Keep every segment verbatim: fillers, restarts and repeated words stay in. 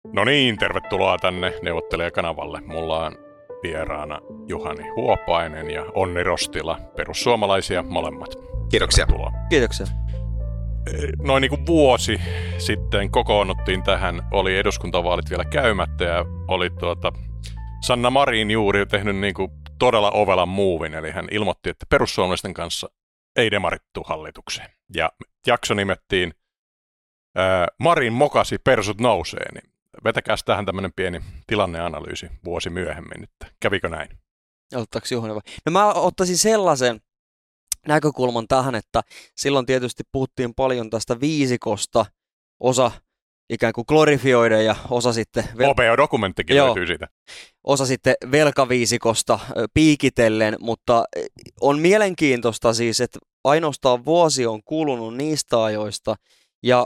No niin, tervetuloa tänne Neuvottelijakanavalle. Mulla on vieraana Juhani Huopainen ja Onni Rostila, perussuomalaisia molemmat. Kiitoksia. Tervetuloa. Kiitoksia. Noin niin kuin vuosi sitten kokoonnuttiin tähän, oli eduskuntavaalit vielä käymättä ja oli tuota, Sanna Marin juuri tehnyt niin kuin todella ovelan muuvin, eli hän ilmoitti, että perussuomalaisten kanssa ei demarittu hallitukseen. Ja jakso nimettiin ää, Marin mokasi, persut nousee, niin vetäkääs tähän tämmöinen pieni tilanneanalyysi vuosi myöhemmin, että kävikö näin? Ottaako Juhani vai? No mä ottaisin sellaisen näkökulman tähän, että silloin tietysti puhuttiin paljon tästä viisikosta, osa ikään kuin glorifioiden ja osa sitten... Vel... O B O-dokumenttikin Joo. löytyy siitä. Osa sitten velkaviisikosta piikitellen, mutta on mielenkiintoista siis, että ainoastaan vuosi on kulunut niistä ajoista ja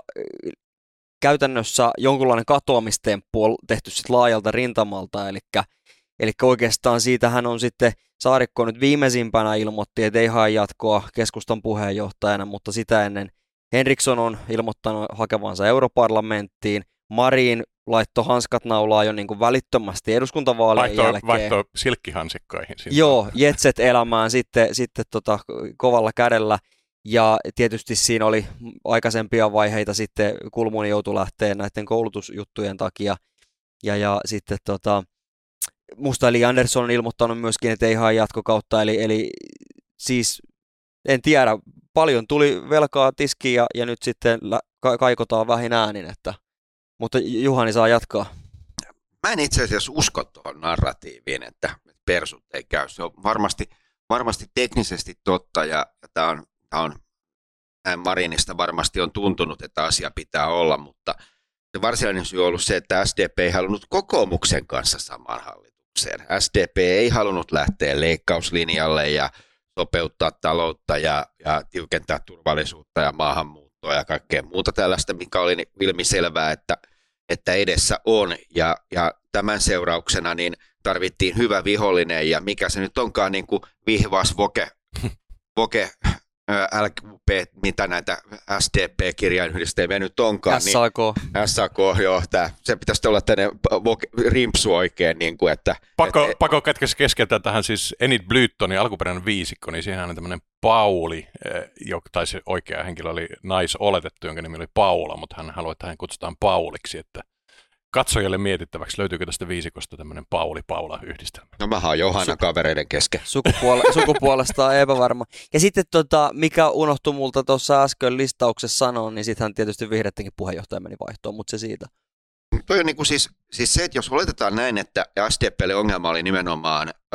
käytännössä jonkunlainen katoamistemppu on tehty sitten laajalta rintamalta, eli, eli oikeastaan siitähän on sitten Saarikko nyt viimeisimpänä ilmoitti, että ei hae jatkoa keskustan puheenjohtajana, mutta sitä ennen Henriksson on ilmoittanut hakevansa europarlamenttiin. Marin laittoi hanskat naulaa jo niin kuin välittömästi eduskuntavaalien vaihto, jälkeen. Vaihto silkkihansikkoihin. Joo, jetset elämään sitten, sitten tota, kovalla kädellä. Ja tietysti siinä oli aikaisempia vaiheita sitten, Kulmuni joutui lähteä näiden koulutusjuttujen takia. Ja, ja sitten tota, musta eli Andersson on ilmoittanut myöskin, että ei hae jatkokautta. Eli, eli siis en tiedä, paljon tuli velkaa tiskiin ja, ja nyt sitten ka- kaikotaan vähin äänin. Että, mutta Juhani saa jatkaa. Mä en itse asiassa usko tuohon narratiiviin, että persut ei käy. Se on varmasti, varmasti teknisesti totta ja, ja tämä on, tää on näin Marinista varmasti on tuntunut, että asia pitää olla, mutta se varsinainen syy on ollut se, että S D P ei halunnut kokoomuksen kanssa samaan hallitukseen. S D P ei halunnut lähteä leikkauslinjalle ja sopeuttaa taloutta ja, ja tiukentaa turvallisuutta ja maahanmuuttoa ja kaikkea muuta tällaista, mikä oli ilmiselvää, että, että edessä on. Ja, ja tämän seurauksena niin tarvittiin hyvä vihollinen ja mikä se nyt onkaan niin kuin vihvas voke, voke L Q P, mitä näitä S D P-kirjainyhdistelmiä nyt onkaan. S A K. Niin, S A K, joo. Tää, se pitäisi olla tänne rimpsu oikein. Niin kuin, että, Pakko, et, pakko kätkäs keskeltä tähän siis Enid Blytonin alkuperäinen viisikko, niin siihen on tämmöinen Pauli, tai se oikea henkilö oli naisoletettu, jonka nimi oli Paula, mutta hän haluaa, että hän kutsutaan Pauliksi, että katsojille mietittäväksi, löytyykö tästä viisikosta tämmöinen Pauli-Paula-yhdistelmä? No mä oon Johanna Su- kavereiden kesken. Sukupuole- sukupuolestaan epävarma. Ja sitten tota, mikä unohtui multa tuossa äsken listauksessa sanoa, niin sittenhän tietysti vihreittenkin puheenjohtaja meni vaihtoon, mutta se siitä. Toi on niin kuin siis, siis se, että jos oletetaan näin, että S D P:lle ongelma oli nimenomaan öö,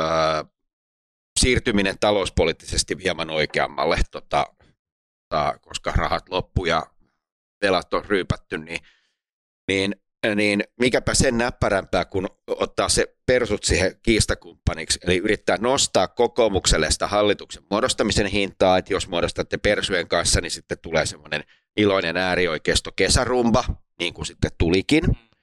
siirtyminen talouspoliittisesti hieman oikeammalle, tota, tota, koska rahat loppu ja velat on ryypätty, niin, niin niin mikäpä sen näppärämpää, kun ottaa se persut siihen kiistakumppaniksi, eli yrittää nostaa kokoomukselle sitä hallituksen muodostamisen hintaa, että jos muodostatte persujen kanssa, niin sitten tulee semmoinen iloinen äärioikeisto kesärumba, niin kuin sitten tulikin,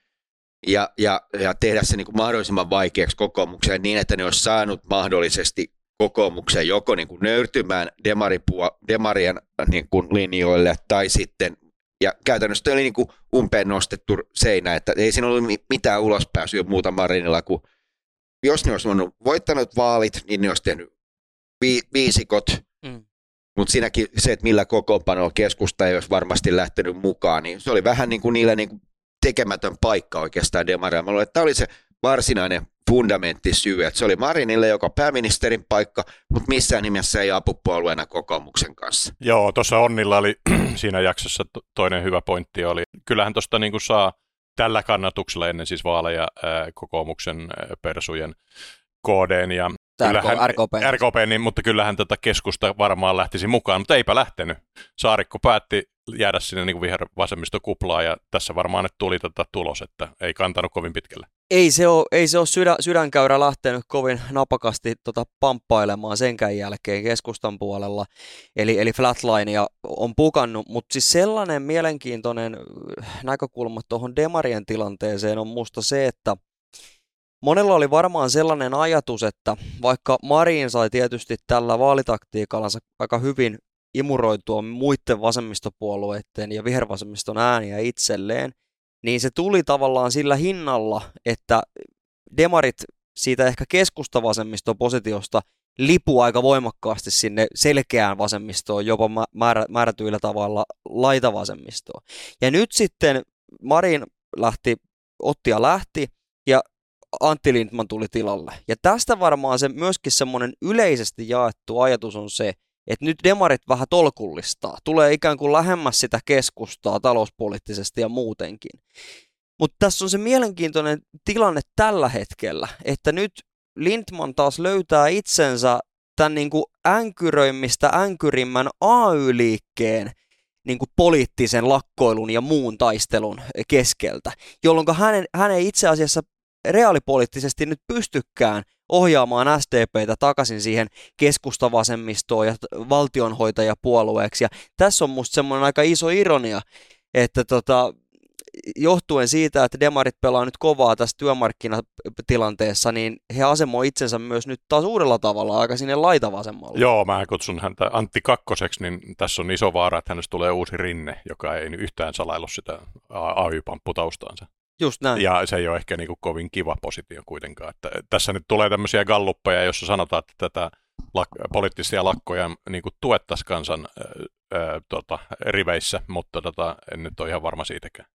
ja, ja, ja tehdä se niin kuin mahdollisimman vaikeaksi kokoomukselle niin, että ne olisi saanut mahdollisesti kokoomuksen joko niin kuin nöyrtymään demaripua, demarien niin kuin linjoille tai sitten ja käytännössä oli niin kuin umpeen nostettu seinä, että ei siinä ollut mitään ulospääsyä muuta Marinilla, kuin jos ne olisi voittanut vaalit, niin ne olisi tehnyt vi- viisikot, mm. mutta siinäkin se, että millä kokoonpanolla keskusta ei olisi varmasti lähtenyt mukaan, niin se oli vähän niin kuin niillä niin kuin tekemätön paikka oikeastaan demareilla. Mä luulen, että tämä oli se varsinainen fundamenttisyy, että se oli Marinille joka pääministerin paikka, mutta missään nimessä ei apupuolueena kokoomuksen kanssa. Joo, tuossa Onnilla oli siinä jaksossa toinen hyvä pointti oli, kyllähän tuosta niin kuin saa tällä kannatuksella ennen siis vaaleja ää, kokoomuksen ää, persujen K D:n ja kyllähän, R K P. R K P, niin, mutta kyllähän tätä keskusta varmaan lähtisi mukaan, mutta eipä lähtenyt. Saarikko päätti jäädä sinne niin kuin vihervasemmistokuplaan ja tässä varmaan nyt tuli tätä tulos, että ei kantanut kovin pitkälle. Ei se ole, ei se ole sydän, sydänkäyrä lähtenyt kovin napakasti tota pamppailemaan senkään jälkeen keskustan puolella, eli, eli flatlinea on pukannut, mutta siis sellainen mielenkiintoinen näkökulma tuohon demarien tilanteeseen on musta se, että monella oli varmaan sellainen ajatus, että vaikka Marin sai tietysti tällä vaalitaktiikallansa aika hyvin imuroitua muiden vasemmistopuolueiden ja vihervasemmiston ääniä itselleen, niin se tuli tavallaan sillä hinnalla, että demarit siitä ehkä keskustavasemmistopositiosta lipuu aika voimakkaasti sinne selkeään vasemmistoon, jopa määrä, määrätyillä tavalla laitavasemmistoon. Ja nyt sitten Marin lähti, otti ja lähti, ja Antti Lindtman tuli tilalle. Ja tästä varmaan se myöskin semmoinen yleisesti jaettu ajatus on se, että nyt demarit vähän tolkullistaa, tulee ikään kuin lähemmäs sitä keskustaa talouspoliittisesti ja muutenkin. Mutta tässä on se mielenkiintoinen tilanne tällä hetkellä, että nyt Lindtman taas löytää itsensä tämän niin kuin änkyröimmistä änkyrimmän A Y-liikkeen niin kuin poliittisen lakkoilun ja muun taistelun keskeltä, jolloin hän, hän ei itse asiassa reaalipoliittisesti nyt pystykään ohjaamaan S D P:tä takaisin siihen keskustavasemmistoon ja valtionhoitajapuolueeksi. Ja tässä on musta semmoinen aika iso ironia, että tota, johtuen siitä, että demarit pelaa nyt kovaa tässä työmarkkinatilanteessa, niin he asemoi itsensä myös nyt taas uudella tavalla aika sinne laitavasemmalle. Joo, mä kutsun häntä Antti Kakkoseksi, niin tässä on iso vaara, että hänestä tulee uusi Rinne, joka ei yhtään salailu sitä A Y-pampputaustaansa. Just näin. Ja se ei ole ehkä niin kuin kovin kiva positio kuitenkaan. Että tässä nyt tulee tämmöisiä galluppeja, joissa sanotaan, että tätä lak- poliittisia lakkoja niin kuin tuettaisiin kansan ää, tota, riveissä, mutta tota, en nyt ole ihan varma siitäkään.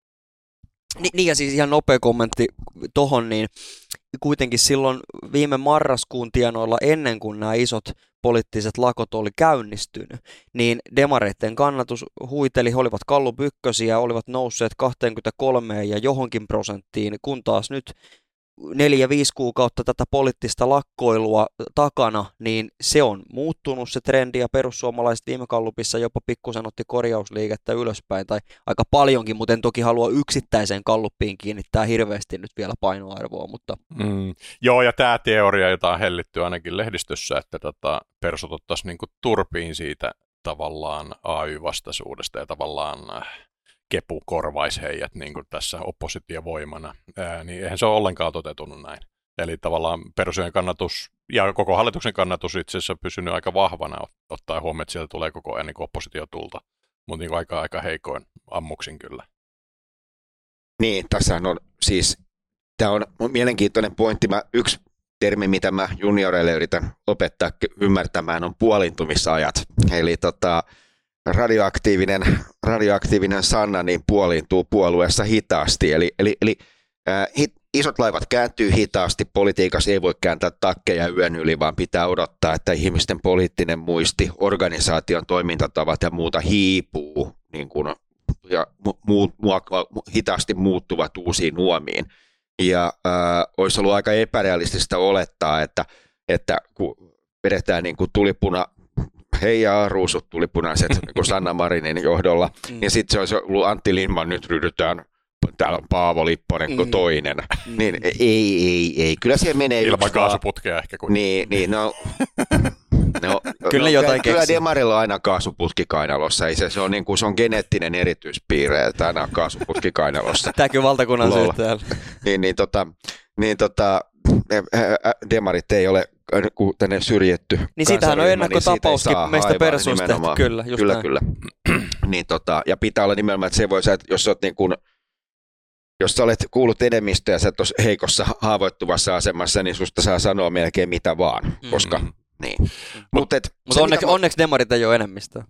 Ni, niin ja siis ihan nopea kommentti tohon, niin kuitenkin silloin viime marraskuun tienoilla ennen kuin nämä isot poliittiset lakot oli käynnistynyt, niin demareiden kannatus huiteli, he olivat Gallup ykkösiä, olivat nousseet kaksikymmentäkolme ja johonkin prosenttiin, kun taas nyt neljä, viisi kuukautta tätä poliittista lakkoilua takana, niin se on muuttunut se trendi ja perussuomalaiset viime Gallupissa jopa pikkusen otti korjausliikettä ylöspäin tai aika paljonkin, mutta en toki halua yksittäiseen Galluppiin kiinnittää hirveästi nyt vielä painoarvoa. Mutta... Mm, joo, ja tämä teoria, jota on hellitty ainakin lehdistössä, että tota, persut ottaisi niinku turpiin siitä tavallaan A Y-vastaisuudesta ja tavallaan kepu korvaisi heidät niin kuin tässä oppositiovoimana, ää, niin eihän se ole ollenkaan toteutunut näin. Eli tavallaan perussuomalaisten kannatus ja koko hallituksen kannatus itse asiassa on pysynyt aika vahvana, ottaen huomioon, että sieltä tulee koko ajan niin oppositiotulta, mutta niin aika, aika heikoin ammuksin kyllä. Niin, tässä on siis, tämä on mielenkiintoinen pointti. Mä, yksi termi, mitä mä junioreille yritän opettaa ymmärtämään, on puolintumisajat. Eli tota, radioaktiivinen, radioaktiivinen Sanna niin puoliintuu puolueessa hitaasti, eli, eli, eli äh, hit, isot laivat kääntyy hitaasti, politiikassa ei voi kääntää takkeja yön yli, vaan pitää odottaa, että ihmisten poliittinen muisti, organisaation toimintatavat ja muuta hiipuu niin kuin, ja mu, mu, mu, hitaasti muuttuvat uusiin uomiin. Ja äh, olisi ollut aika epärealistista olettaa, että, että kun vedetään niin kuin tulipuna, heijaa ruusut tulipunaiset niin Sanna Marinin johdolla, mm. ja sitten se olisi ollut Antti Lindtman, nyt ryhdytään, täällä on Paavo Lipponen kuin mm. toinen. Mm. Niin ei, ei, ei, kyllä siellä menee ilman yksi kaasuputkea vaan. Ehkä. Kun... Niin, niin no, no, kyllä no, jotain kyllä keksi. demarilla on aina kaasuputki kainalossa, ei se, se, on, niin kuin, se on geneettinen erityispiirre, että aina on kaasuputki kainalossa. Tämä kyllä valtakunnan syyttäjällä. Niin, niin, tota, niin tota, demarit ei ole tänne syrjetty. Niin siitähän on ennakkotapauskin niin meistä persuista tehty, kyllä. Just kyllä, näin. kyllä. niin, tota, ja pitää olla nimenomaan, että se voi, että jos sä oot niin kuin, jos sä olet kuullut enemmistöä ja sä et ole heikossa haavoittuvassa asemassa, niin susta saa sanoa melkein mitä vaan, mm-hmm. koska niin. Mutta Mut, Mut onneksi, mä... onneksi demarit ei ole enemmistöä.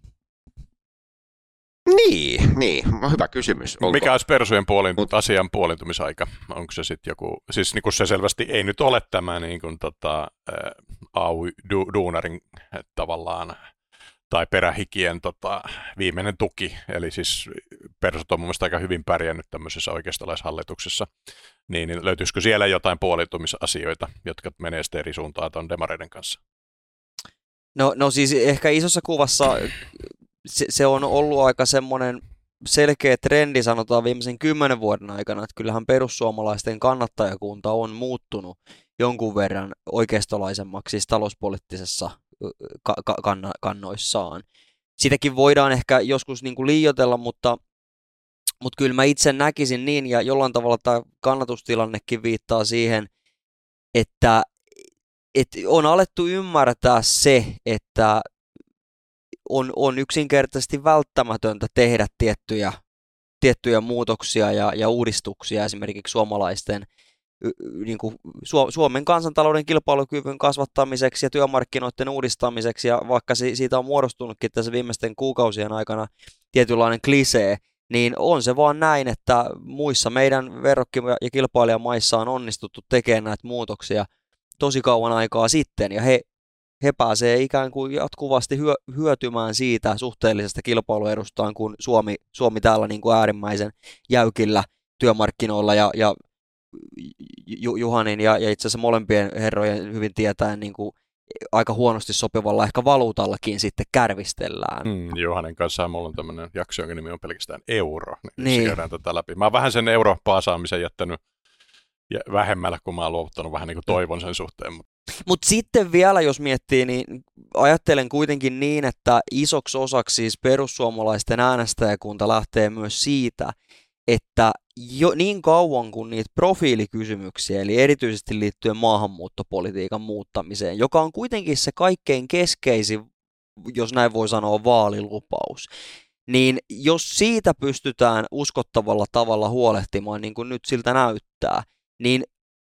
Niin, niin, hyvä kysymys. Onko? Mikä olisi persujen puolin, Mut... asian puolintumisaika? Onko se sitten joku, siis niin kuin se selvästi ei nyt ole tämä niin kuin, tota, A U-duunarin tavallaan, tai perähikien tota, viimeinen tuki, eli siis persut on mun mielestä aika hyvin pärjännyt tämmöisessä oikeistolaishallituksessa, niin, niin löytyisikö siellä jotain puolintumisasioita, jotka menee sitten eri suuntaan tuon demareiden kanssa? No, no siis ehkä isossa kuvassa se, se on ollut aika semmoinen selkeä trendi, sanotaan viimeisen kymmenen vuoden aikana, että kyllähän perussuomalaisten kannattajakunta on muuttunut jonkun verran oikeistolaisemmaksi siis talouspoliittisessa ka- ka- kanna- kannoissaan. Sitäkin voidaan ehkä joskus niin kuin liioitella, mutta, mutta kyllä mä itse näkisin niin, ja jollain tavalla tämä kannatustilannekin viittaa siihen, että, että on alettu ymmärtää se, että on, on yksinkertaisesti välttämätöntä tehdä tiettyjä tiettyjä muutoksia ja, ja uudistuksia esimerkiksi suomalaisten niin kuin Suomen kansantalouden kilpailukyvyn kasvattamiseksi ja työmarkkinoiden uudistamiseksi, ja vaikka siitä on muodostunutkin tässä viimeisten kuukausien aikana tietynlainen klisee, niin on se vaan näin, että muissa meidän verrokki- ja kilpailijamaissa on onnistuttu tekemään näitä muutoksia tosi kauan aikaa sitten, ja he, he pääsee ikään kuin jatkuvasti hyö, hyötymään siitä suhteellisesta kilpailuedustaan, kun Suomi, Suomi täällä niin kuin äärimmäisen jäykillä työmarkkinoilla ja, ja Juhanin ja, ja itse asiassa molempien herrojen hyvin tietäen niin kuin aika huonosti sopivalla ehkä valuutallakin sitten kärvistellään. Mm, Juhanin kanssa mulla on tämmöinen jakso, jonka nimi on pelkästään euro. Niin, niin. Käydään tätä läpi. Mä oon vähän sen europaasaamisen jättänyt vähemmällä, kun mä oon luovuttanut vähän niin kuin toivon sen suhteen. Mutta Mut sitten vielä, jos miettii, niin ajattelen kuitenkin niin, että isoksi osaksi siis perussuomalaisten äänestäjäkunta lähtee myös siitä, että jo niin kauan kuin niitä profiilikysymyksiä, eli erityisesti liittyen maahanmuuttopolitiikan muuttamiseen, joka on kuitenkin se kaikkein keskeisin, jos näin voi sanoa, vaalilupaus, niin jos siitä pystytään uskottavalla tavalla huolehtimaan, niin kuin nyt siltä näyttää, niin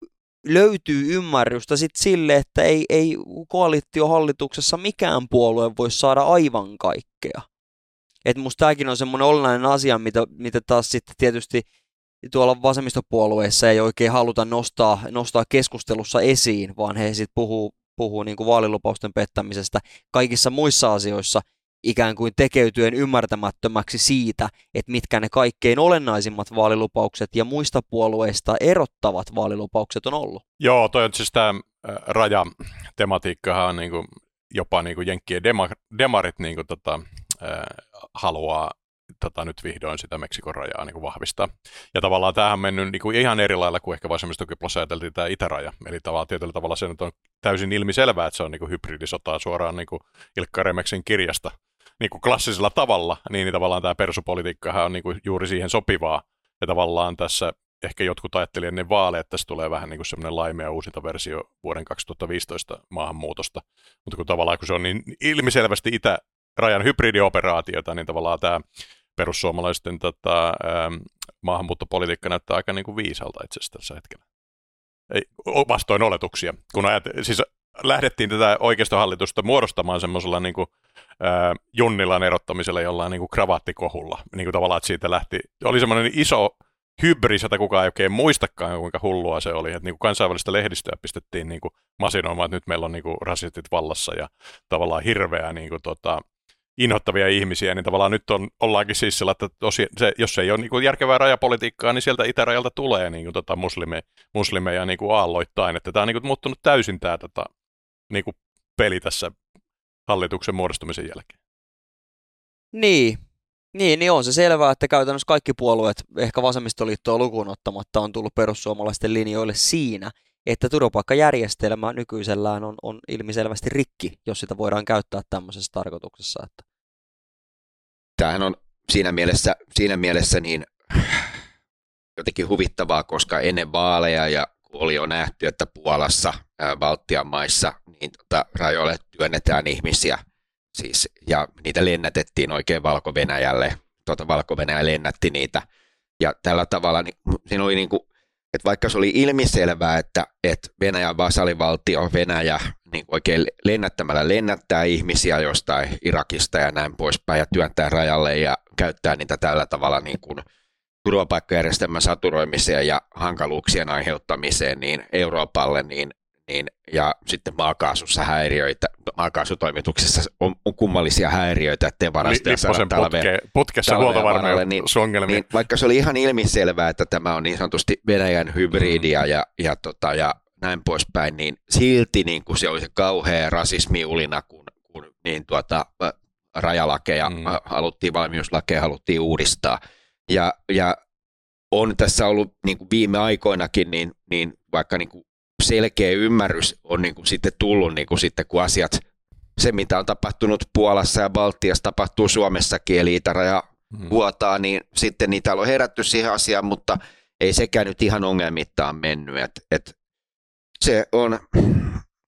löytyy ymmärrystä sitten sille, että ei, ei koalitiohallituksessa mikään puolue voi saada aivan kaikkea. Että musta tämäkin on semmoinen olennainen asia, mitä, mitä taas sitten tietysti tuolla vasemmistopuolueissa ei oikein haluta nostaa, nostaa keskustelussa esiin, vaan he sitten puhuu, puhuu niin kuin vaalilupausten pettämisestä kaikissa muissa asioissa ikään kuin tekeytyen ymmärtämättömäksi siitä, että mitkä ne kaikkein olennaisimmat vaalilupaukset ja muista puolueista erottavat vaalilupaukset on ollut. Joo, toi on siis tämä rajatematiikkahan on niinku, jopa niinku jenkkien dema, demarit niinku tota, äh, haluaa tota, nyt vihdoin sitä Meksikon rajaa niinku vahvistaa. Ja tavallaan tämähän on mennyt niinku ihan eri lailla kuin ehkä vasemmistokyplossa ajateltiin tämä itäraja. Eli tavallaan tietyllä tavalla se nyt on täysin ilmiselvää, että se on niinku hybridisotaa suoraan niinku Ilkka Remeksin kirjasta niinku klassisella tavalla. Niin tavallaan tämä persupolitiikkahan on niinku juuri siihen sopivaa. Ja tavallaan tässä ehkä jotkut ajattelivat ennen vaaleja, että tässä tulee vähän niin kuin semmoinen laimea uusinta versio vuoden kaksituhattaviisitoista maahanmuutosta. Mutta kun tavallaan kun se on niin ilmiselvästi itärajan hybridioperaatiota, niin tavallaan tämä perussuomalaisten tota, ähm, maahanmuuttopolitiikka näyttää aika niin kuin viisalta itse asiassa tässä hetkellä. Ei, vastoin oletuksia. Kun ajat, siis lähdettiin tätä oikeistohallitusta muodostamaan semmoisella niin kuin, äh, Junnilan erottamisella jollain niin kuin kravaattikohulla. Niin kuin tavallaan, että siitä lähti, oli semmoinen iso hybris, jota kukaan ei oikein muistakaan, kuinka hullua se oli. Että niin kuin kansainvälistä lehdistöä pistettiin niin kuin masinoimaan, että nyt meillä on niin kuin rasistit vallassa ja tavallaan hirveä niin kuin, tota, inhottavia ihmisiä, niin tavallaan nyt on, ollaankin siis sillä, että tosi, se, jos ei ole niin kuin järkevää rajapolitiikkaa, niin sieltä itärajalta tulee niin kuin, tota, muslime, muslimeja niin kuin aalloittain. Että tämä on niin kuin, muuttunut täysin tämä tota, niin kuin peli tässä hallituksen muodostumisen jälkeen. Niin. Niin, niin on se selvää, että käytännössä kaikki puolueet, ehkä vasemmistoliittoa lukuun ottamatta, on tullut perussuomalaisten linjoille siinä, että turvapaikkajärjestelmä nykyisellään on, on ilmiselvästi rikki, jos sitä voidaan käyttää tämmöisessä tarkoituksessa. Että. Tämähän on siinä mielessä, siinä mielessä niin jotenkin huvittavaa, koska ennen vaaleja ja kun oli jo nähty, että Puolassa, ää, Baltian maissa, niin tota, rajoille työnnetään ihmisiä. Siis, ja niitä lennätettiin oikein Valko-Venäjälle, tuota Valko-Venäjä lennätti niitä, ja tällä tavalla niin, siinä oli niin kuin, että vaikka se oli ilmiselvää, että, että Venäjän vasalivaltio Venäjä niin oikein lennättämällä lennättää ihmisiä jostain Irakista ja näin poispäin, ja työntää rajalle ja käyttää niitä tällä tavalla niin kuin turvapaikkajärjestelmän saturoimiseen ja hankaluuksien aiheuttamiseen niin Euroopalle, niin Niin, ja sitten maakaasussa häiriöitä, maakaasutoimituksessa on, on kummallisia häiriöitä, ettei varastoja saada talveen. Putke, putkessa huoltovarmuusongelmia. Niin, niin, vaikka se oli ihan ilmiselvää, että tämä on niin sanotusti Venäjän hybridia mm. ja, ja, tota, ja näin poispäin, niin silti niin kuin se oli se kauhea rasismiulina, kun, kun niin tuota, rajalakeja mm. haluttiin, valmiuslakeja haluttiin uudistaa. Ja, ja on tässä ollut niin kuin viime aikoinakin, niin, niin vaikka niin kuin selkeä ymmärrys on niin kuin sitten tullut, niin kuin sitten, kun asiat, se mitä on tapahtunut Puolassa ja Baltiassa tapahtuu Suomessakin, eli itäraja hmm. vuotaa, niin sitten niitä on herätty siihen asiaan, mutta ei sekään nyt ihan ongelmittaan mennyt. Et, et se on,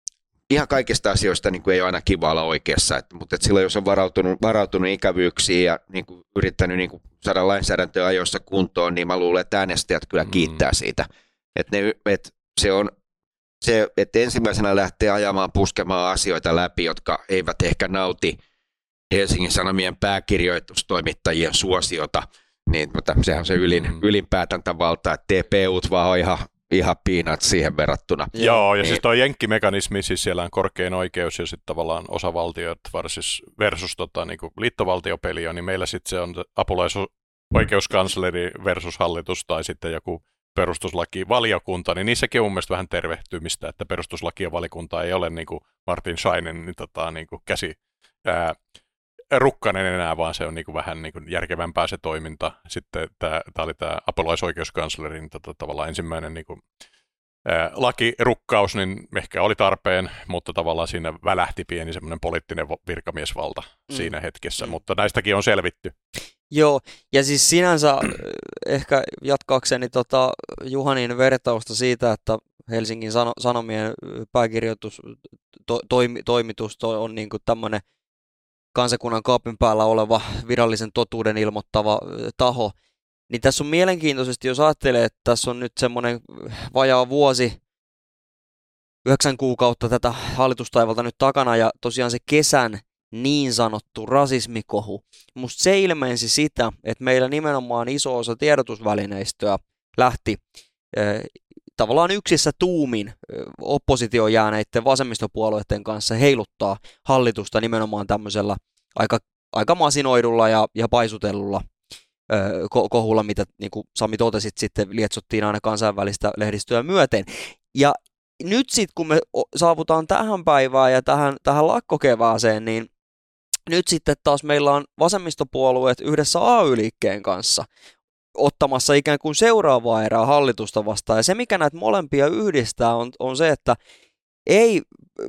ihan kaikista asioista niin kuin ei ole aina kiva olla oikeassa, että, mutta että silloin jos on varautunut, varautunut ikävyyksiin ja niin kuin yrittänyt niin kuin saada lainsäädäntöä ajoissa kuntoon, niin mä luulen, että äänestäjät kyllä kiittää mm. siitä. Että, ne, että se on se, että ensimmäisenä lähtee ajamaan, puskemaan asioita läpi, jotka eivät ehkä nauti Helsingin Sanomien pääkirjoitustoimittajien suosiota, niin mutta sehän on se ylin, mm. ylinpäätäntävalta, että T P U:t vaan on ihan ihan piinat siihen verrattuna. Joo, ja niin. siis tuo jenkkimekanismi, siis siellä on korkein oikeus ja sitten tavallaan osavaltiot versus, versus tota, niin kuin liittovaltiopeli on, niin meillä sitten se on apulaisoikeuskansleri versus hallitus tai sitten joku perustuslakivaliokunta, niin niissäkin on mun mielestä vähän tervehtymistä, että perustuslaki ja valikunta ei ole niin kuin Martin Scheinin niin, tota, niin kuin käsi ää, rukkanen enää, vaan se on niin kuin vähän niin kuin järkevämpää se toiminta. Sitten tämä oli tämä apulaisoikeuskanslerin tota, tavallaan ensimmäinen niin kuin, ää, lakirukkaus, niin ehkä oli tarpeen, mutta tavallaan siinä välähti pieni semmoinen poliittinen virkamiesvalta mm. siinä hetkessä, mm. mutta näistäkin on selvitty. Joo, ja siis sinänsä ehkä jatkaakseni tota Juhanin vertausta siitä, että Helsingin Sanomien pääkirjoitus, to, toimi, toimitus on niin kuin tämmöinen kansakunnan kaapin päällä oleva virallisen totuuden ilmoittava taho, niin tässä on mielenkiintoisesti, jos ajattelee, että tässä on nyt semmoinen vajaa vuosi, yhdeksän kuukautta tätä hallitustaivalta nyt takana, ja tosiaan se kesän niin sanottu rasismikohu. Musta se ilmensi sitä, että meillä nimenomaan iso osa tiedotusvälineistöä lähti eh, tavallaan yksissä tuumin oppositioon jääneiden vasemmistopuolueiden kanssa heiluttaa hallitusta nimenomaan tämmöisellä aika, aika masinoidulla ja, ja paisutellulla ö, ko- kohulla, mitä niin kuin Sami totesit, sitten lietsottiin aina kansainvälistä lehdistöä myöten. Ja nyt sitten kun me saavutaan tähän päivään ja tähän, tähän lakkokevääseen, niin nyt sitten taas meillä on vasemmistopuolueet yhdessä A Y-liikkeen kanssa ottamassa ikään kuin seuraavaa erää hallitusta vastaan. Ja se, mikä näitä molempia yhdistää, on, on se, että ei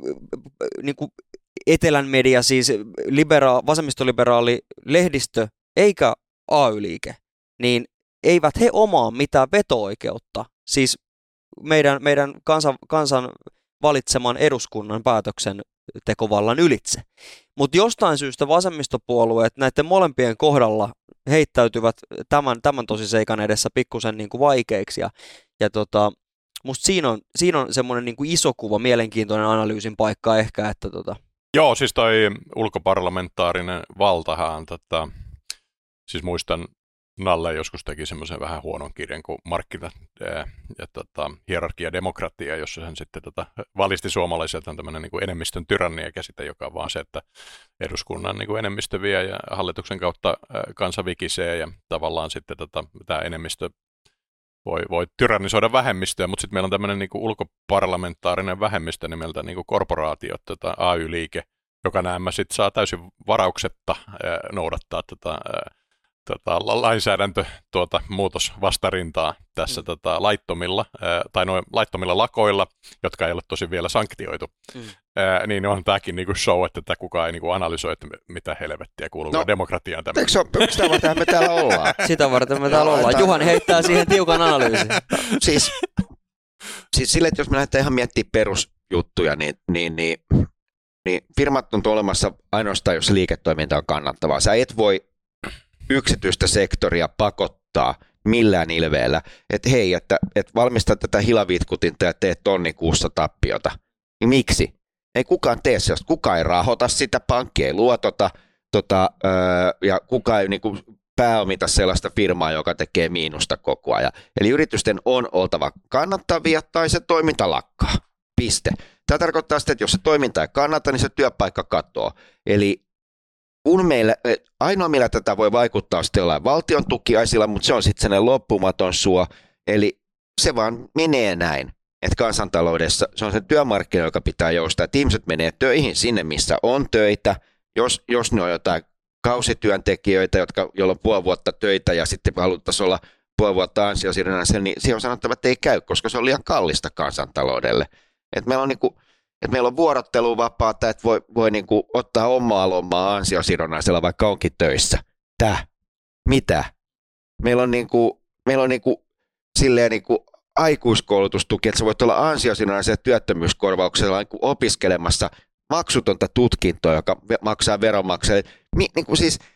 niin kuin etelän media, siis libera- vasemmistoliberaali lehdistö eikä A Y-liike, niin eivät he omaa mitään veto-oikeutta, siis meidän, meidän kansan, kansan valitseman eduskunnan päätöksen tekovallan ylitse. Mutta jostain syystä vasemmistopuolueet näiden molempien kohdalla heittäytyvät tämän, tämän tosiseikan edessä pikkusen niin kuin vaikeiksi. Ja, ja tota, musta siinä on, siinä on semmoinen niin kuin iso kuva, mielenkiintoinen analyysin paikka ehkä. Että tota. Joo, siis toi ulkoparlamentaarinen valtahan, tota, siis muistan Nalle joskus teki semmoisen vähän huonon kirjan kuin Markkinat ja, ja tota, hierarkia ja demokratia, jossa hän sitten tota, valisti suomalaisilta tämmöinen niin kuin enemmistön tyrannia käsite, joka on vaan se, että eduskunnan niin kuin enemmistö vie ja hallituksen kautta kansa vikisee ja tavallaan sitten tota, tämä enemmistö voi, voi tyrannisoida vähemmistöä, mutta sitten meillä on tämmöinen niin kuin ulkoparlamentaarinen vähemmistö nimeltä niin kuin korporaatiot, tota, A Y-liike, joka näemmä sitten saa täysin varauksetta ää, noudattaa tätä ää, Tota, lainsäädäntö tuota, muutos vastarintaa tässä mm. tota, laittomilla, ää, tai noin laittomilla lakoilla, jotka ei ole tosi vielä sanktioitu. Mm. Ää, niin on tämäkin niinku show, että tätä kukaan ei niinku analysoi, että mitä helvettiä kuuluu no, demokratiaan. Eikö se ole, sitä varten me täällä ollaan? Sitä varten me täällä ollaan. Juhani heittää siihen tiukan analyysin. Siis, siis sille, että jos me lähdetään ihan miettimään perusjuttuja, niin, niin, niin, niin firmat on olemassa ainoastaan, jos liiketoiminta on kannattavaa. Sä et voi yksityistä sektoria pakottaa millään ilveellä, että hei, että, että valmista tätä hilaviitkutinta ja teet tonni kuussa tappiota. Niin miksi? Ei kukaan tee sellaista, kukaan ei rahoita sitä, pankki ei luotota, tota, öö, ja kukaan ei niin kuin pääomita sellaista firmaa, joka tekee miinusta koko ajan. Eli yritysten on oltava kannattavia tai se toiminta lakkaa. Piste. Tämä tarkoittaa sitä, että jos se toiminta ei kannata, niin se työpaikka katoaa. Eli kun meillä, ainoa millä tätä voi vaikuttaa on sitten jollain valtion tukiaisilla, mutta se on sitten sellainen loppumaton suo. Eli se vaan menee näin, että kansantaloudessa se on se työmarkkina, joka pitää joustaa, että ihmiset menee töihin sinne, missä on töitä. Jos, jos ne on jotain kausityöntekijöitä, jotka, joilla on puoli vuotta töitä ja sitten haluttaisiin olla puoli vuotta ansiosidonnaisella, niin siihen on sanottava, että ei käy, koska se on liian kallista kansantaloudelle. Että meillä on niin kuin Että meillä on vuorotteluvapaata, että voi, voi niinku ottaa omaa lomaa ansiosidonnaisella, vaikka onkin töissä. Tää? Mitä? Meillä on, niinku, meillä on niinku, silleen niinku aikuiskoulutustuki, että sä voit olla ansiosidonnaisella työttömyyskorvauksella niin kuin opiskelemassa maksutonta tutkintoa, joka maksaa veronmaksajille. Mi, niin kuin siis,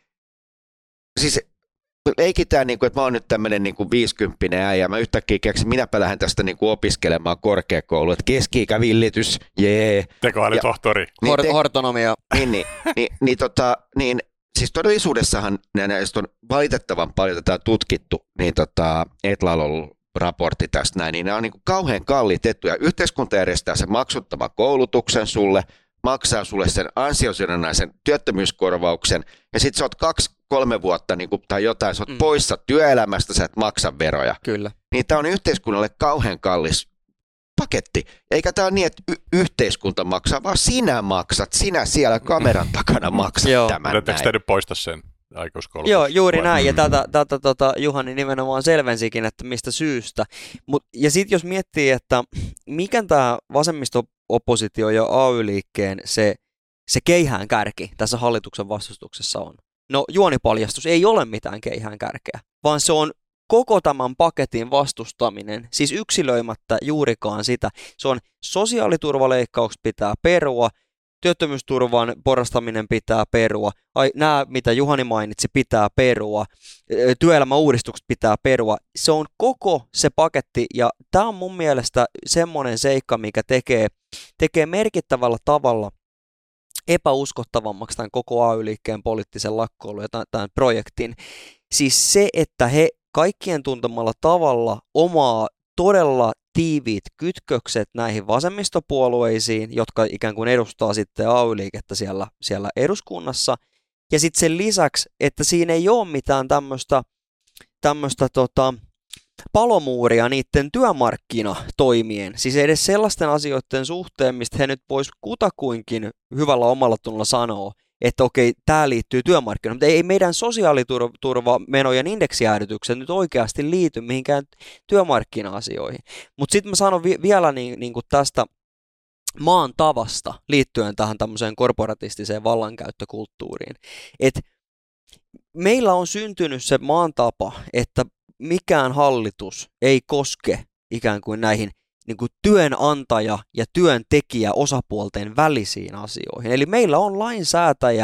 siis leikitään, niin kuin, että mä oon nyt tämmöinen niin kuin viisikymppinen äijä, mä yhtäkkiä keksin, minäpä lähden tästä niin kuin opiskelemaan korkeakouluun, että keski-ikävillitys, jee. Tekoälytohtori. Niin, Hort- hortonomia. Niin, niin, niin, niin, tota, niin siis todellisuudessahan näistä on valitettavan paljon tätä tutkittu, niin tota, Etlalla on ollut raportti tästä näin, niin nämä on niin kuin kauhean kalliit etuja. Yhteiskunta järjestää sen maksuttavan koulutuksen sulle, maksaa sulle sen ansiosidonnaisen työttömyyskorvauksen, ja sitten sä oot kaksi, kolme vuotta niin kuin, tai jotain, sä oot mm. poissa työelämästä, sä et maksa veroja. Kyllä. Niin tämä on yhteiskunnalle kauhean kallis paketti. Eikä tämä ole niin, että y- yhteiskunta maksaa, vaan sinä maksat, sinä siellä kameran takana maksat tämän. Oletteko te nyt poistaa sen aikuiskoulutuksen? Joo, juuri vai? näin. Ja tätä, tätä tota, Juhani nimenomaan selvensikin, että mistä syystä. Mut, ja sitten jos miettii, että mikä tämä vasemmisto-oppositio ja A Y-liikkeen se, se keihään kärki tässä hallituksen vastustuksessa on. No juonipaljastus ei ole mitään keihään kärkeä, vaan se on koko tämän paketin vastustaminen, siis yksilöimättä juurikaan sitä. Se on sosiaaliturvaleikkaukset pitää perua, työttömyysturvan porrastaminen pitää perua, ai, nämä mitä Juhani mainitsi pitää perua, työelämäuudistukset pitää perua. Se on koko se paketti ja tämä on mun mielestä semmoinen seikka, mikä tekee, tekee merkittävällä tavalla epäuskottavammaksi tämän koko A Y-liikkeen poliittisen lakkoilun ja tämän, tämän projektin. Siis se, että he kaikkien tuntemalla tavalla omaa todella tiiviit kytkökset näihin vasemmistopuolueisiin, jotka ikään kuin edustaa sitten A Y-liikettä siellä, siellä eduskunnassa. Ja sitten sen lisäksi, että siinä ei ole mitään tämmöistä tämmöistä tota, palomuuria niiden työmarkkinatoimien, siis edes sellaisten asioiden suhteen, mistä he nyt vois kutakuinkin hyvällä omalla tunnolla sanoa, että okei, tämä liittyy työmarkkinoihin, mutta ei meidän sosiaaliturvamenojen indeksijäädytykset nyt oikeasti liity mihinkään työmarkkina-asioihin. Mutta sitten mä sanon vi- vielä niin, niin kuin tästä maan tavasta liittyen tähän tämmöiseen korporatistiseen vallankäyttökulttuuriin, että meillä on syntynyt se maan tapa, että mikään hallitus ei koske ikään kuin näihin niin kuin työnantaja- ja työntekijäosapuolten välisiin asioihin. Eli meillä on lainsäätäjä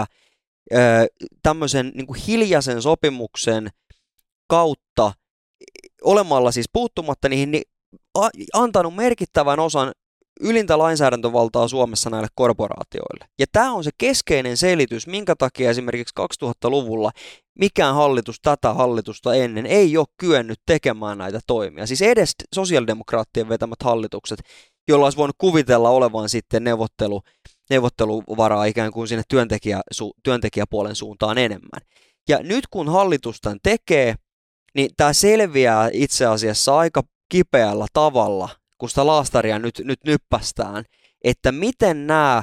tämmöisen niin kuin hiljaisen sopimuksen kautta olemalla siis puuttumatta niihin, niin antanut merkittävän osan ylintä lainsäädäntövaltaa Suomessa näille korporaatioille. Ja tämä on se keskeinen selitys, minkä takia esimerkiksi kaksituhattaluvulla mikään hallitus tätä hallitusta ennen ei ole kyennyt tekemään näitä toimia. Siis edes sosiaalidemokraattien vetämät hallitukset, joilla olisi voinut kuvitella olevan sitten neuvottelu, neuvotteluvaraa ikään kuin sinne työntekijä, su, työntekijäpuolen suuntaan enemmän. Ja nyt kun hallitus tämän tekee, niin tämä selviää itse asiassa aika kipeällä tavalla, kun sitä laastaria nyt, nyt nyppästään, että miten nämä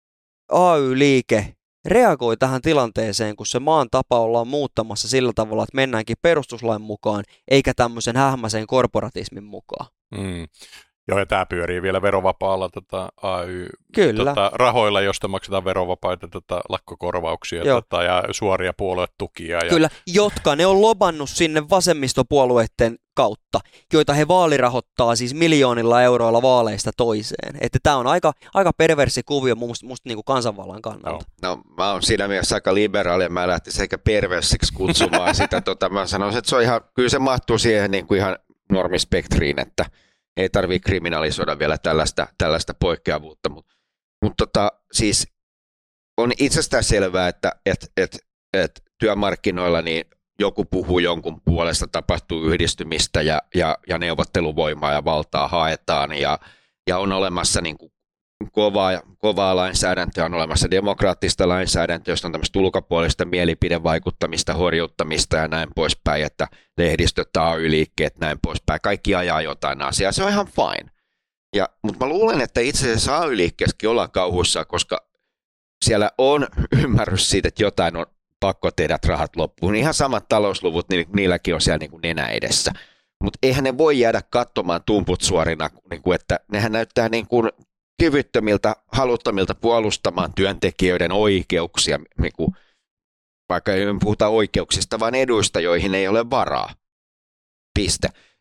A Y-liike reagoi tähän tilanteeseen, kun se maan tapa ollaan muuttamassa sillä tavalla, että mennäänkin perustuslain mukaan, eikä tämmöisen hähmäisen korporatismin mukaan. Mm. Joo, ja tämä pyörii vielä verovapaalla tota, A Y-rahoilla, josta maksetaan verovapaita tota, lakkokorvauksia tota, ja suoria puoluetukia. Ja... Kyllä, jotka ne on lobannut sinne vasemmistopuolueiden kautta, joita he vaalirahoittaa siis miljoonilla euroilla vaaleista toiseen. Että tämä on aika, aika perversi kuvio musta, musta niinku kansanvallan kannalta. No. no mä oon siinä mielessä aika liberaali ja mä lähtisin eikä perversiksi kutsumaan sitä. Tota, mä sanoisin, että se on ihan, kyllä se mahtuu siihen niin kuin ihan normispektriin, että ei tarvitse kriminalisoida vielä tällaista, tällaista poikkeavuutta, mutta mut tota, siis on itsestään selvää, että et, et, et työmarkkinoilla niin joku puhuu jonkun puolesta, tapahtuu yhdistymistä ja, ja, ja neuvotteluvoimaa ja valtaa haetaan ja, ja on olemassa niin kuin kovaa, kovaa lainsäädäntöä, on olemassa demokraattista lainsäädäntöä, josta on tämmöistä ulkopuolista mielipidevaikuttamista, horjuttamista ja näin poispäin, että lehdistöt, A Y-liikkeet, näin poispäin, kaikki ajaa jotain asiaa, se on ihan fine. Ja, mutta mä luulen, että itse asiassa A Y-liikkeessäkin ollaan kauhuissaan, koska siellä on ymmärrys siitä, että jotain on pakko tehdä, että rahat loppuun. Ihan samat talousluvut, niin niilläkin on siellä niin kuin nenä edessä. Mutta eihän ne voi jäädä katsomaan tumput suorina, niin kuin, että nehän näyttää niin kuin kyvyttömiltä, haluttomilta puolustamaan työntekijöiden oikeuksia, niin kuin, vaikka ei puhuta oikeuksista, vaan eduista, joihin ei ole varaa. Piste.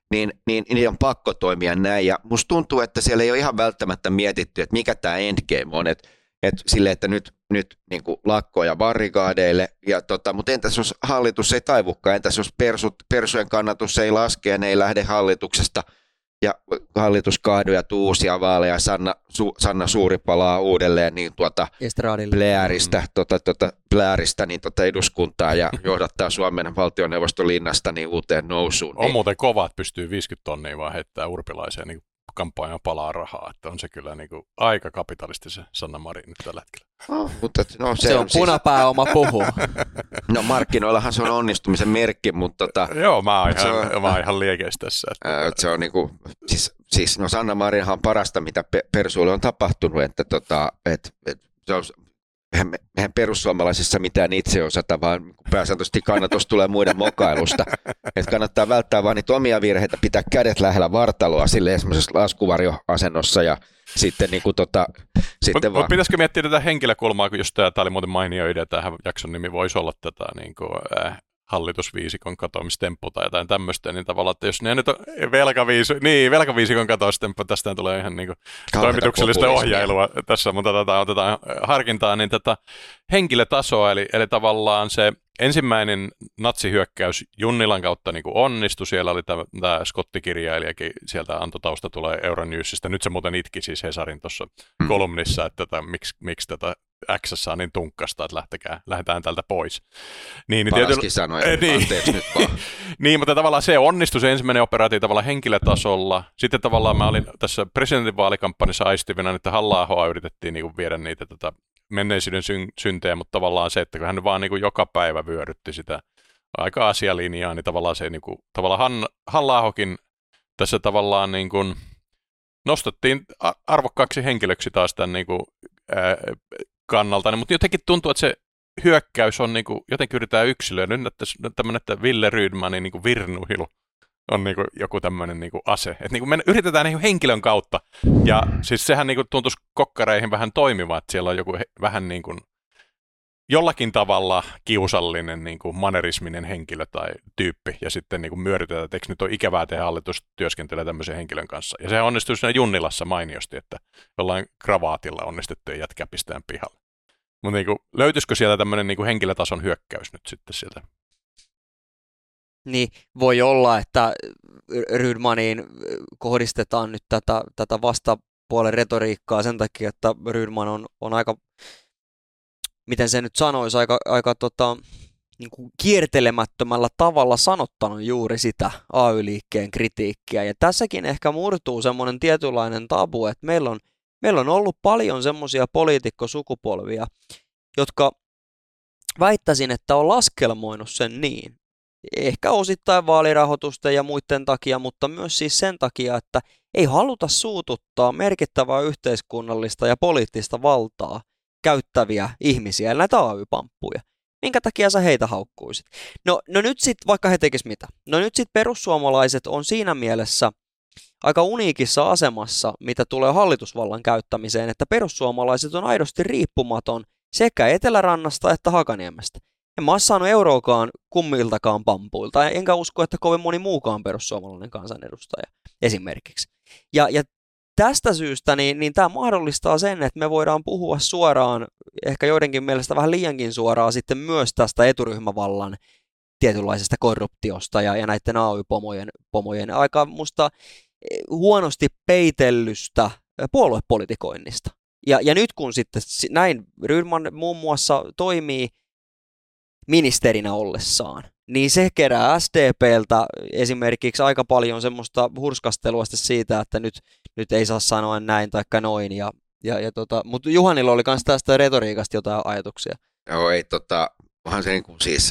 niin, niin, niin on pakko toimia näin. Ja musta tuntuu, että siellä ei ole ihan välttämättä mietitty, että mikä tämä endgame on. Että et sille, että nyt, nyt niin kuin lakkoja barrikaadeille. Ja tota, mutta entäs jos hallitus ei taivukaan? Entäs jos persut, persujen kannatus ei laske ja ne ei lähde hallituksesta? Ja hallitus kaadu ja tuu uusia vaaleja, Sanna, Su, Sanna Suuri palaa uudelleen niin tuota Blairista, tota, tota, Blairista niin tota eduskuntaa ja johdattaa Suomen valtioneuvoston linnasta niin uuteen nousuun. On niin. Muuten kova, että pystyy viisikymmentä tonnia vaan heittää Urpilaiseen niin kampanjaan palaa rahaa, että on se kyllä niin kuin aika kapitalistisen Sanna Marin nyt tällä hetkellä. Oh, mutta, no, se, se on siis punapääoma puhuu. No markkinoillahan se on onnistumisen merkki, mutta... Tota, joo, mä oon ihan, on, mä oon ihan liekeistä tässä. Että, että se on niin kuin, siis, siis no Sanna Marinhan on parasta, mitä pe- Persuille on tapahtunut, että tota, et, et, se on, mehän, mehän perussuomalaisissa mitään itse osata, vaan pääsääntöisesti kannatus tulee muiden mokailusta. Että kannattaa välttää vaan niitä omia virheitä, pitää kädet lähellä vartaloa sille esimerkiksi laskuvarjoasennossa ja sitten niin kuin tota, sitten vaan... Pitäisikö miettiä tätä henkilökulmaa, kun jos tämä oli muuten mainio idea, tähän jakson nimi voisi olla tätä niin kuin, äh, hallitusviisikon katoamistemppu tai jotain tämmöistä, niin tavallaan, että jos ne nyt on velkaviisi, niin, velkaviisikon katoamistemppu, tästä tulee ihan niin kuin toimituksellista ohjailua tässä, mutta tätä otetaan harkintaa, niin tätä henkilötasoa, eli, eli tavallaan se ensimmäinen natsihyökkäys Junnilan kautta niin kuin onnistui, siellä oli tämä, tämä skottikirjailijakin, sieltä antoi tausta tulee Euronewsista, nyt se muuten itki siis Hesarin tuossa hmm. kolumnissa, että tätä, miksi, miksi tätä X-ssä on niin tunkkasta, että lähtekää, lähdetään täältä pois. Niin, niin Palaskin tietyllä... sanoi, että niin. Anteeksi nyt vaan. Niin, mutta tavallaan se onnistui se ensimmäinen operaatio tavallaan henkilötasolla. Sitten tavallaan mä olin tässä presidentinvaalikampanjassa aistivina, että Halla-ahoa yritettiin niin kuin viedä niitä tätä menneisyyden syn- syntejä, mutta tavallaan se, että kun hän vaan niin kuin joka päivä vyörytti sitä aika asialinjaa, niin tavallaan se niin kuin, tavallaan Han- Halla-ahokin tässä tavallaan niin kuin nostettiin arvokkaaksi henkilöksi taas tämän niin kuin, ää, kannalta, mutta jotenkin tuntuu, että se hyökkäys on niin kuin, jotenkin yritetään yksilöä. Nyt tämmöinen, että Ville Rydmanin niin kuin virnuhilu on niin kuin joku tämmöinen niin kuin ase. Että niin kuin me yritetään niin kuin henkilön kautta. Ja siis sehän niin kuin tuntuisi kokkareihin vähän toimiva, että siellä on joku he, vähän niin kuin jollakin tavalla kiusallinen niin kuin manerisminen henkilö tai tyyppi. Ja sitten niin kuin myörytetään, että eikö nyt ole ikävää tehdä hallitustyöskentelyä tämmöisen henkilön kanssa. Ja se onnistui siinä Junnilassa mainiosti, että jollain kravaatilla onnistettujen jätkää pistään pihalle. Mutta niin kuin, löytyisikö sieltä tämmöinen niin kuin henkilötason hyökkäys nyt sitten sieltä? Niin, voi olla, että Rydmaniin kohdistetaan nyt tätä, tätä vastapuolen retoriikkaa sen takia, että Rydman on, on aika, miten se nyt sanoisi, aika, aika tota, niin kuin kiertelemättömällä tavalla sanottanut juuri sitä A Y-liikkeen kritiikkiä. Ja tässäkin ehkä murtuu semmoinen tietynlainen tabu, että meillä on, meillä on ollut paljon semmoisia poliitikkosukupolvia, jotka väittäisin, että on laskelmoinut sen niin. Ehkä osittain vaalirahoitusten ja muiden takia, mutta myös siis sen takia, että ei haluta suututtaa merkittävää yhteiskunnallista ja poliittista valtaa käyttäviä ihmisiä, eli näitä A Y-pamppuja. Minkä takia sä heitä haukkuisit? No, no nyt sitten, vaikka he tekis mitä? No nyt sitten perussuomalaiset on siinä mielessä aika uniikissa asemassa, mitä tulee hallitusvallan käyttämiseen, että perussuomalaiset on aidosti riippumaton sekä Etelärannasta että Hakaniemestä. En mä ole saanut euroakaan kummiltakaan pampuilta, enkä usko, että kovin moni muukaan perussuomalainen kansanedustaja esimerkiksi. Ja, ja tästä syystä niin, niin tämä mahdollistaa sen, että me voidaan puhua suoraan, ehkä joidenkin mielestä vähän liiankin suoraan sitten myös tästä eturyhmävallan tietynlaisesta korruptiosta ja, ja näiden A Y-pomojen pomojen aika musta huonosti peitellystä puoluepolitikoinnista. Ja, ja nyt kun sitten näin Rydman muun muassa toimii ministerinä ollessaan, niin se kerää S D P:ltä esimerkiksi aika paljon semmoista hurskastelua siitä, että nyt, nyt ei saa sanoa näin taikka noin. Ja, ja, ja tota, mutta Juhanilla oli myös tästä retoriikasta jotain ajatuksia. Joo, ei tota, onhan se niin kuin siis,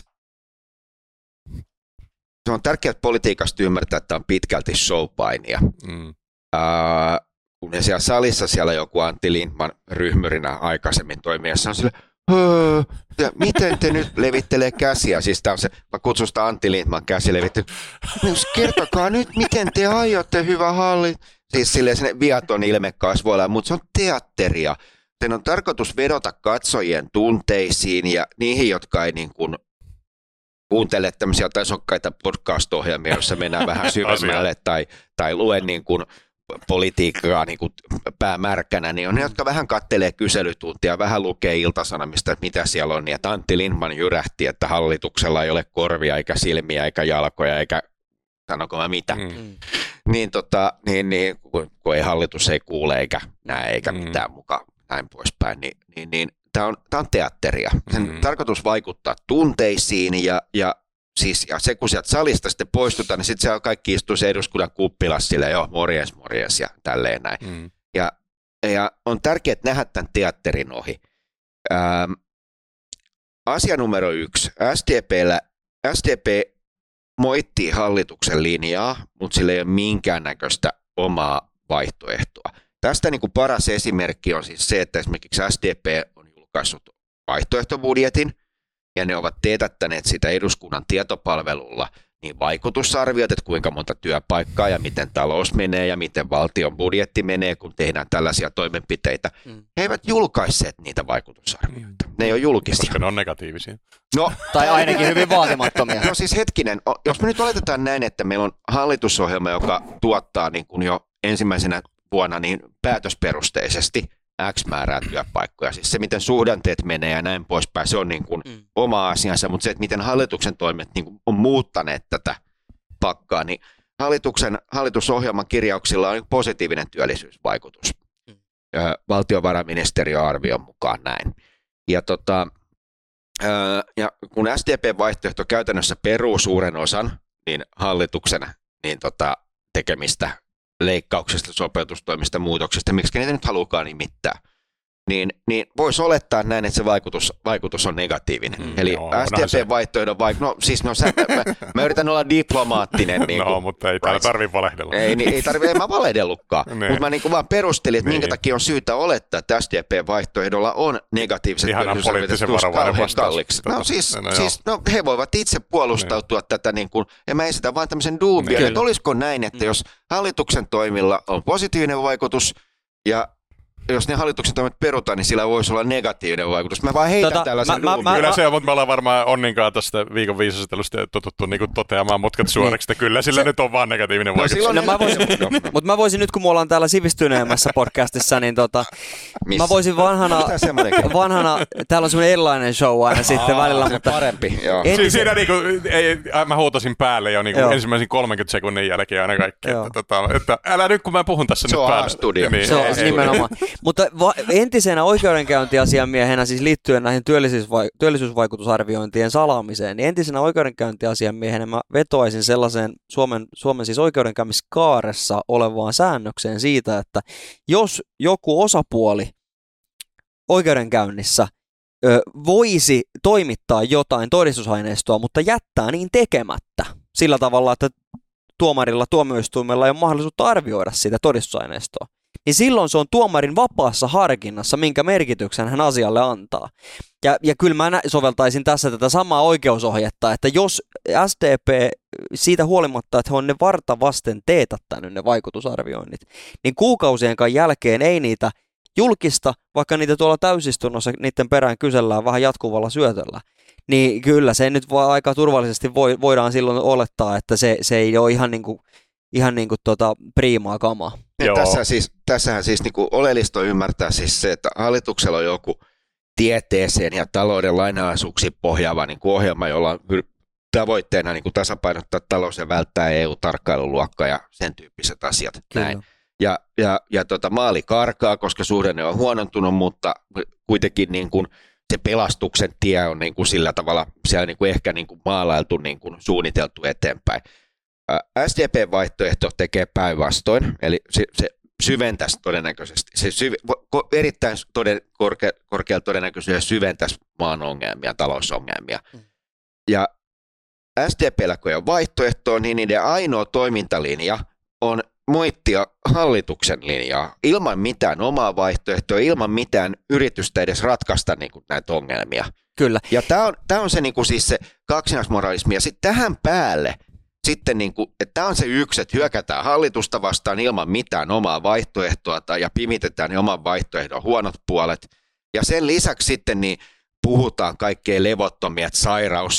se on tärkeää politiikasta ymmärtää, että on pitkälti showpainia. Mm. Uh, kun ne siellä salissa siellä joku Antti Lindman ryhmyrinä aikaisemmin toimiessa on sille, Höö, ja miten te nyt levittelee käsiä? Siis tää on se, mä kutsun sitä Antti Lindman käsilevittely. Kertokaa nyt, miten te aiotte, hyvä halli. Siis silleen sinne viaton ilme kasvoilla, mutta se on teatteria. Sen on tarkoitus vedota katsojien tunteisiin ja niihin, jotka ei niin kuin kuuntelet tämmöisiä tasokkaita podcast-ohjelmia, joissa mennään vähän syvemmälle tai, tai luen niin kuin politiikkaa niin kuin päämärkänä, niin on ne, jotka vähän kattelee kyselytuntia, vähän lukee Ilta-Sanomista, että mitä siellä on, ja Antti Lindman jyrähti, että hallituksella ei ole korvia, eikä silmiä, eikä jalkoja, eikä sanonko mä mitä. Mm. Niin, tota, niin, niin kun ei hallitus ei kuule, eikä näe, eikä mm. mitään mukaan, näin poispäin, niin, niin, niin tämä on, tää on teatteria. Sen mm. tarkoitus vaikuttaa tunteisiin, ja, ja Siis, ja se, kun sieltä salista sitten poistutaan, niin sitten siellä kaikki istuu se eduskunnan kuppilassa silleen, joo, morjes, morjes ja tälleen näin. Mm. Ja, ja on tärkeää nähdä tämän teatterin ohi. Ähm, asia numero yksi. S D P:llä, S D P moittii hallituksen linjaa, mutta sillä ei ole minkäännäköistä omaa vaihtoehtoa. Tästä niin kuin paras esimerkki on siis se, että esimerkiksi S D P on julkaissut vaihtoehtobudjetin, ja ne ovat teetättäneet sitä eduskunnan tietopalvelulla niin vaikutusarviot, että kuinka monta työpaikkaa ja miten talous menee ja miten valtion budjetti menee, kun tehdään tällaisia toimenpiteitä. Mm. He eivät julkaisseet niitä vaikutusarvioita. Ne ei ole julkisia. Koska ne on negatiivisia. No, tai ainakin hyvin vaatimattomia. No siis hetkinen, jos me nyt oletetaan näin, että meillä on hallitusohjelma, joka tuottaa niin kuin jo ensimmäisenä vuonna niin päätösperusteisesti X määrää työpaikkoja. Siis se, miten suhdanteet menee ja näin poispäin, se on niin kuin mm. oma asiansa, mutta se, että miten hallituksen toimet niin kuin on muuttaneet tätä pakkaa, niin hallituksen, hallitusohjelman kirjauksilla on positiivinen työllisyysvaikutus. Mm. Valtiovarainministeriön arvion mukaan näin. Ja, tota, ja kun S D P-vaihtoehto käytännössä peruu suuren osan niin hallituksen niin tota, tekemistä leikkauksista, sopeutustoimista, muutoksista, miksi niitä nyt halukaan nimittää, niin, niin voisi olettaa näin, että se vaikutus, vaikutus on negatiivinen. Mm, Eli joo, S D P-vaihtoehdon vaikutus, no siis no, sä, mä, mä yritän olla diplomaattinen. Niin no, kuin, mutta ei täällä tarvitse valehdella. Ei, niin, ei tarvitse, en mä valehdellutkaan, mutta mä niin kuin vaan perustelin, että niin. minkä takia on syytä olettaa, että S D P-vaihtoehdolla on negatiiviset työllisyysarvioitus kalliksi. No siis, no, siis no, he voivat itse puolustautua niin. tätä, niin kuin, ja mä esitän vain tämmöisen duubion, että olisiko näin, että jos hallituksen toimilla on positiivinen vaikutus, ja jos ne hallituksen toimet perutaan, niin sillä voisi olla negatiivinen vaikutus. Mä vaan heitän tota, tällaisen mä, mä, Kyllä se on, mutta me ollaan varmaan Onninkaan tästä viikon viisasetelusta totuttu niin kuin toteamaan mutkat suoraksi, että kyllä sillä se, nyt on vaan negatiivinen no, vaikutus. No, mä voisin, mutta mä voisin nyt, kun me ollaan täällä sivistyneemmässä podcastissa, niin tota, mä voisin vanhana, vanhana, täällä on semmoinen erilainen show aina sitten Aa, välillä, mutta parempi. Entisin, siinä niin kuin, ei, mä huutasin päälle jo niin kuin ensimmäisen kolmenkymmenen sekunnin jälkeen aina kaikki, että, että, että älä nyt kun mä puhun tässä se nyt päälle. A-studio. Niin, se on nimenomaan. Mutta va- entisenä oikeudenkäyntiasiamiehenä, siis liittyen näihin työllisyysva- työllisyysvaikutusarviointien salaamiseen, niin entisenä oikeudenkäyntiasiamiehenä mä vetoaisin sellaiseen Suomen, Suomen siis oikeudenkäymiskaaressa olevaan säännökseen siitä, että jos joku osapuoli oikeudenkäynnissä ö, voisi toimittaa jotain todistusaineistoa, mutta jättää niin tekemättä sillä tavalla, että tuomarilla, tuomioistuimella ei ole mahdollisuutta arvioida sitä todistusaineistoa, niin silloin se on tuomarin vapaassa harkinnassa, minkä merkityksen hän asialle antaa. Ja, ja kyllä mä soveltaisin tässä tätä samaa oikeusohjetta, että jos S D P siitä huolimatta, että he on ne varta vasten teetättänyt ne vaikutusarvioinnit, niin kuukausienkaan jälkeen ei niitä julkista, vaikka niitä tuolla täysistunnossa niiden perään kysellään vähän jatkuvalla syötöllä, niin kyllä se nyt vaan aika turvallisesti voi, voidaan silloin olettaa, että se, se ei ole ihan niin kuin ihan niin kuin tota priimaa kamaa. Tässä siis, tässähän siis niin kuin oleellista on ymmärtää siis se, että hallituksella on joku tieteeseen ja talouden lainalaisuuksiin pohjaava niin kuin ohjelma, jolla on tavoitteena niin kuin tasapainottaa talous ja välttää E U-tarkkailuluokka ja sen tyyppiset asiat. Näin. Ja, ja, ja tota, maali karkaa, koska suhdanne on huonontunut, mutta kuitenkin niin kuin se pelastuksen tie on niin kuin sillä tavalla siellä niin kuin ehkä niin kuin maalailtu, niin kuin suunniteltu eteenpäin. S D P-vaihtoehto tekee päinvastoin, eli se, se syventäisi todennäköisesti, se syv, erittäin toden, korke, korkealla todennäköisyydellä syventäisi maan ongelmia, talousongelmia. Mm. Ja S D P:llä kun ei ole vaihtoehtoa, niin niiden ainoa toimintalinja on moittia hallituksen linjaa ilman mitään omaa vaihtoehtoa, ilman mitään yritystä edes ratkaista niin kuin näitä ongelmia. Kyllä. Ja tämä on, tämä on se, niin kuin siis se kaksinaismoralismi, ja sitten tähän päälle sitten niin kuin, että tämä on se yksi, että hyökätään hallitusta vastaan ilman mitään omaa vaihtoehtoa tai, ja pimitetään ne oman vaihtoehdon huonot puolet. Ja sen lisäksi sitten niin puhutaan kaikkea levottomia, että sairaussakko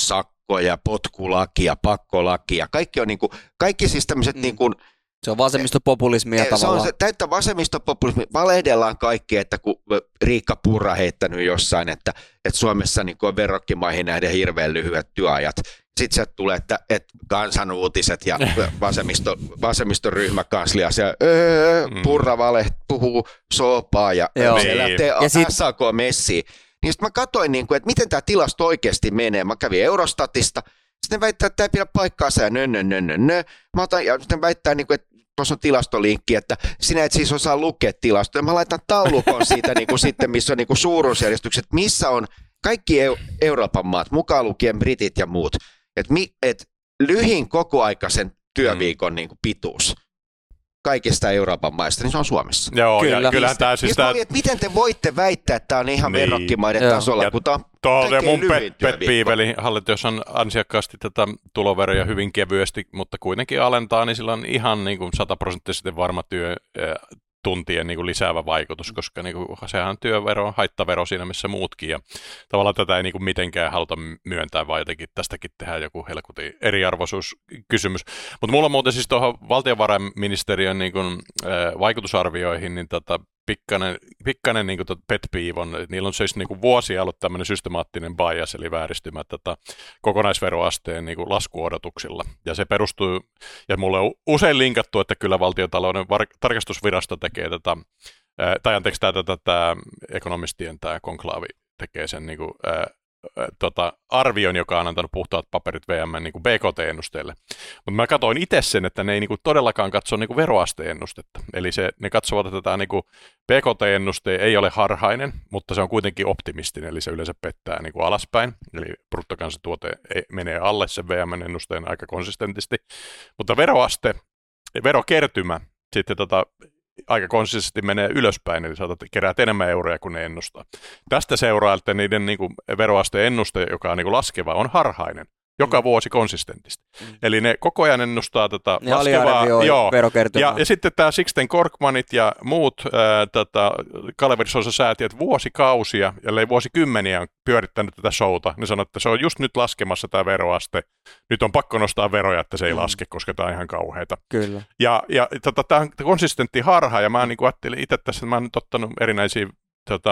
lakkoja, potkulakia, pakkolakia. Kaikki on niin kuin, kaikki siis tämmöiset mm. niin kuin, se on vasemmistopopulismia se tavallaan. on se täyttä vasemmistopopulismia. Valehdellaan kaikki, että kun Riikka Purra heittänyt jossain, että, että Suomessa niin on verrokkimaihin nähden hirveän lyhyet työajat. Sitten sieltä tulee, että, että Kansanuutiset ja vasemmisto, vasemmistoryhmäkanslia ja öö, Purra vale puhuu soopaa ja Joo. se lähtee ja sit... S A K-messiin. Niin sitten mä katsoin, niin kuin, että miten tämä tilasto oikeasti menee. Mä kävin Eurostatista. Sitten väittää, että tämä ei pidä paikkaansa ja nö, nö, nö, nö, nö. Mä otan, ja sitten väittää, niin kuin, että tuossa on tilastolinkki, että sinä et siis osaa lukea tilastoja. Mä laitan taulukon siitä niin kuin sitten, missä on niin kuin suuruusjärjestykset, missä on kaikki Eu- Euroopan maat, mukaan lukien britit ja muut. Että et lyhin kokoaikaisen työviikon niin kuin pituus kaikista Euroopan maista, niin se on Suomessa. Joo, Kyllä. ja kyllähän tämä siis... Tää... Että miten te voitte väittää, että tämä on ihan niin. verrokkimaiden Joo. tasolla, ja kun tämä on ja mun pet, pet piiveli, hallitus on ansiakkaasti tätä tuloveroja hyvin kevyesti, mutta kuitenkin alentaa, niin sillä on ihan niin kuin sataprosenttisesti varma työ, tuntien niin kuin lisäävä vaikutus, koska niin kuin, sehän on työvero, haittavero siinä missä muutkin, ja tavallaan tätä ei niin kuin mitenkään haluta myöntää, vaan jotenkin tästäkin tehdään joku helkutin eriarvoisuuskysymys. Mutta mulla on muuten siis tuohon valtiovarainministeriön niin kuin, äh, vaikutusarvioihin, niin tota, pikkainen, pikkainen niin kuin pet peeve on, niillä on siis niin kuin vuosia ollut tämmöinen systemaattinen bias, eli vääristymä tätä kokonaisveroasteen niin kuin laskuodotuksilla, ja se perustuu, ja mulle on usein linkattu, että kyllä valtiontalouden var- tarkastusvirasto tekee tätä, ää, tai anteeksi tämä, tämä, tämä ekonomistien tämä konklaavi tekee sen niin kuin, ää, Tota, arvion, joka on antanut puhtaat paperit V M:n niin kuin B K T-ennusteelle. Mutta mä katsoin itse sen, että ne ei niin kuin todellakaan katso niin kuin veroaste-ennustetta. Eli se, ne katsovat, että tämä niin kuin B K T-ennuste ei ole harhainen, mutta se on kuitenkin optimistinen, eli se yleensä pettää niin kuin alaspäin. Eli bruttokansantuote menee alle sen V M:n ennusteen aika konsistentisti. Mutta veroaste, verokertymä sitten tota, aika konsistisesti menee ylöspäin, eli saatat keräät enemmän euroja kuin ne ennustaa. Tästä seuraa, että niiden niin kuin veroasteen ennuste, joka on niin kuin laskeva, on harhainen. Joka mm. vuosi konsistentisti. Mm. Eli ne koko ajan ennustaa tätä ja laskevaa. Joo, ja, ja sitten tämä Sixten Korkmanit ja muut ää, tätä, Kalevi-Sosa-säätiöt vuosikausia, ellei vuosikymmeniä on pyörittänyt tätä showta. Ne sanoo, että se on just nyt laskemassa tämä veroaste. Nyt on pakko nostaa veroja, että se ei mm. laske, koska tämä on ihan kauheata. Kyllä. Ja, ja tota, tämä on konsistentti harha, ja mä niin kuin ajattelin itse tässä, että mä oon nyt ottanut erinäisiä tota,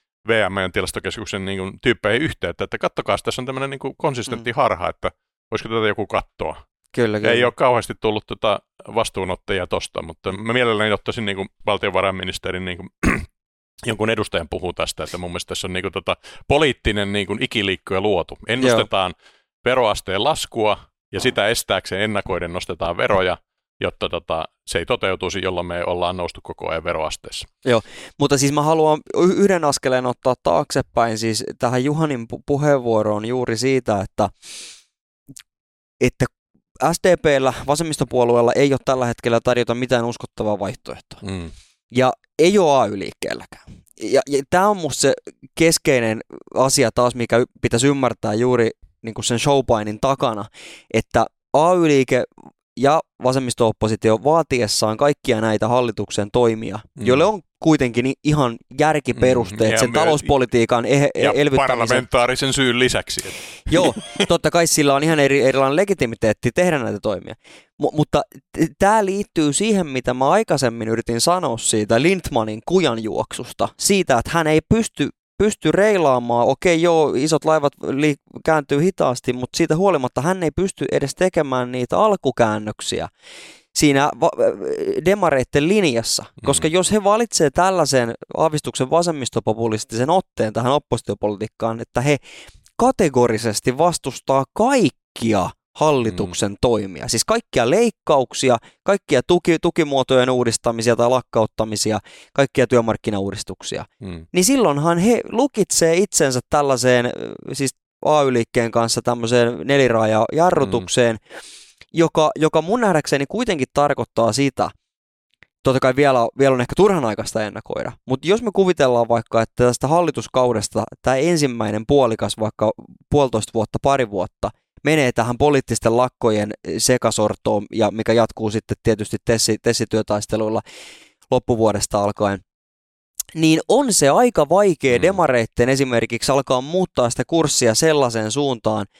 V M:n tilastokeskuksen niin kuin, tyyppeihin yhteyttä, että kattokaa, tässä on tämmöinen niin kuin konsistentti mm. harha, että voisiko tätä joku katsoa. Kyllä, kyllä. Ei ole kauheasti tullut tota vastuunottajia tosta, mutta mä mielelläni ottaisin niin kuin valtiovarainministerin niin kuin, jonkun edustajan puhuu tästä, että mun mielestä tässä on niin kuin, tota, poliittinen niin kuin ikiliikkuja luotu. Ennustetaan Joo. veroasteen laskua, ja sitä estääkseen ennakoiden nostetaan veroja, jotta tota, se ei toteutuisi, jolloin me ollaan noustu koko ajan veroasteessa. Joo, mutta siis mä haluan yhden askeleen ottaa taaksepäin siis tähän Juhanin pu- puheenvuoroon juuri siitä, että, että S D P:llä, vasemmistopuolueella ei ole tällä hetkellä tarjota mitään uskottavaa vaihtoehtoa. Mm. Ja ei ole A Y-liikkeelläkään. Ja, ja tämä on musta se keskeinen asia taas, mikä pitäisi ymmärtää juuri niin kuin sen showpainin takana, että A Y-liike ja vasemmisto-oppositio vaatiessaan kaikkia näitä hallituksen toimia, mm. joille on kuitenkin ihan järkiperusteet mm. sen my- talouspolitiikan e- ja elvyttämisen. Parlamentaarisen syyn lisäksi. Joo, totta kai sillä on ihan eri, erilainen legitimiteetti tehdä näitä toimia. M- mutta t- tämä liittyy siihen, mitä mä aikaisemmin yritin sanoa siitä Lindtmanin kujanjuoksusta, siitä, että hän ei pysty pysty reilaamaan, okei joo, isot laivat li- kääntyy hitaasti, mutta siitä huolimatta hän ei pysty edes tekemään niitä alkukäännöksiä siinä va- demareitten linjassa, koska mm. jos he valitsee tällaisen aavistuksen vasemmistopopulistisen otteen tähän oppositiopolitiikkaan, että he kategorisesti vastustaa kaikkia hallituksen mm. toimia, siis kaikkia leikkauksia, kaikkia tuki, tukimuotojen uudistamisia tai lakkauttamisia, kaikkia työmarkkinauudistuksia, mm. niin silloinhan he lukitsee itsensä tällaiseen, siis A Y-liikkeen kanssa tämmöiseen neliraajajarrutukseen, mm. joka, joka mun nähdäkseni kuitenkin tarkoittaa sitä, totta kai vielä, vielä on ehkä turhan aikaista ennakoida, mutta jos me kuvitellaan vaikka, että tästä hallituskaudesta tämä ensimmäinen puolikas, vaikka puolitoista vuotta, pari vuotta, menee tähän poliittisten lakkojen sekasortoon, ja mikä jatkuu sitten tietysti tessi, tessityötaisteluilla loppuvuodesta alkaen, niin on se aika vaikea mm. demareitten esimerkiksi alkaa muuttaa sitä kurssia sellaiseen suuntaan,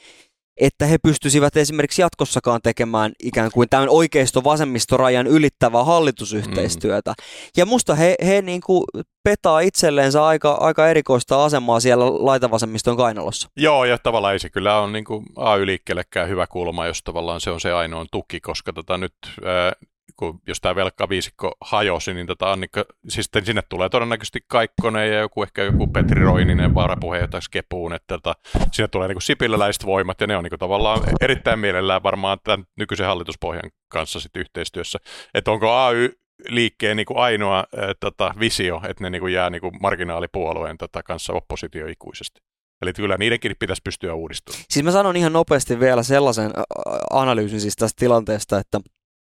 että he pystyisivät esimerkiksi jatkossakaan tekemään ikään kuin tämän oikeisto-vasemmistorajan ylittävää hallitusyhteistyötä. Mm. Ja musta he, he niin kuin petaa itselleensä aika, aika erikoista asemaa siellä laitavasemmiston kainalossa. Joo, ja tavallaan ei se kyllä ole niin kuin A Y-liikkeellekään hyvä kulma, jos tavallaan se on se ainoa tuki, koska tota nyt... Ää, kun jos tämä velkaviisikko hajosi, niin tota Annikka, siis sinne tulee todennäköisesti Kaikkonen ja joku ehkä joku Petri Roininen varapuheenjohtajaksi kepuun, että tota, sinne tulee niinku sipiläläiset voimat ja ne on niinku tavallaan erittäin mielellään varmaan tämän nykyisen hallituspohjan kanssa sit yhteistyössä. Että onko A Y-liikkeen niinku ainoa äh, tota, visio, että ne niinku jää niinku marginaalipuolueen tota, kanssa oppositio ikuisesti. Eli kyllä niidenkin pitäisi pystyä uudistumaan. Siis mä sanon ihan nopeasti vielä sellaisen analyysin siis tästä tilanteesta, että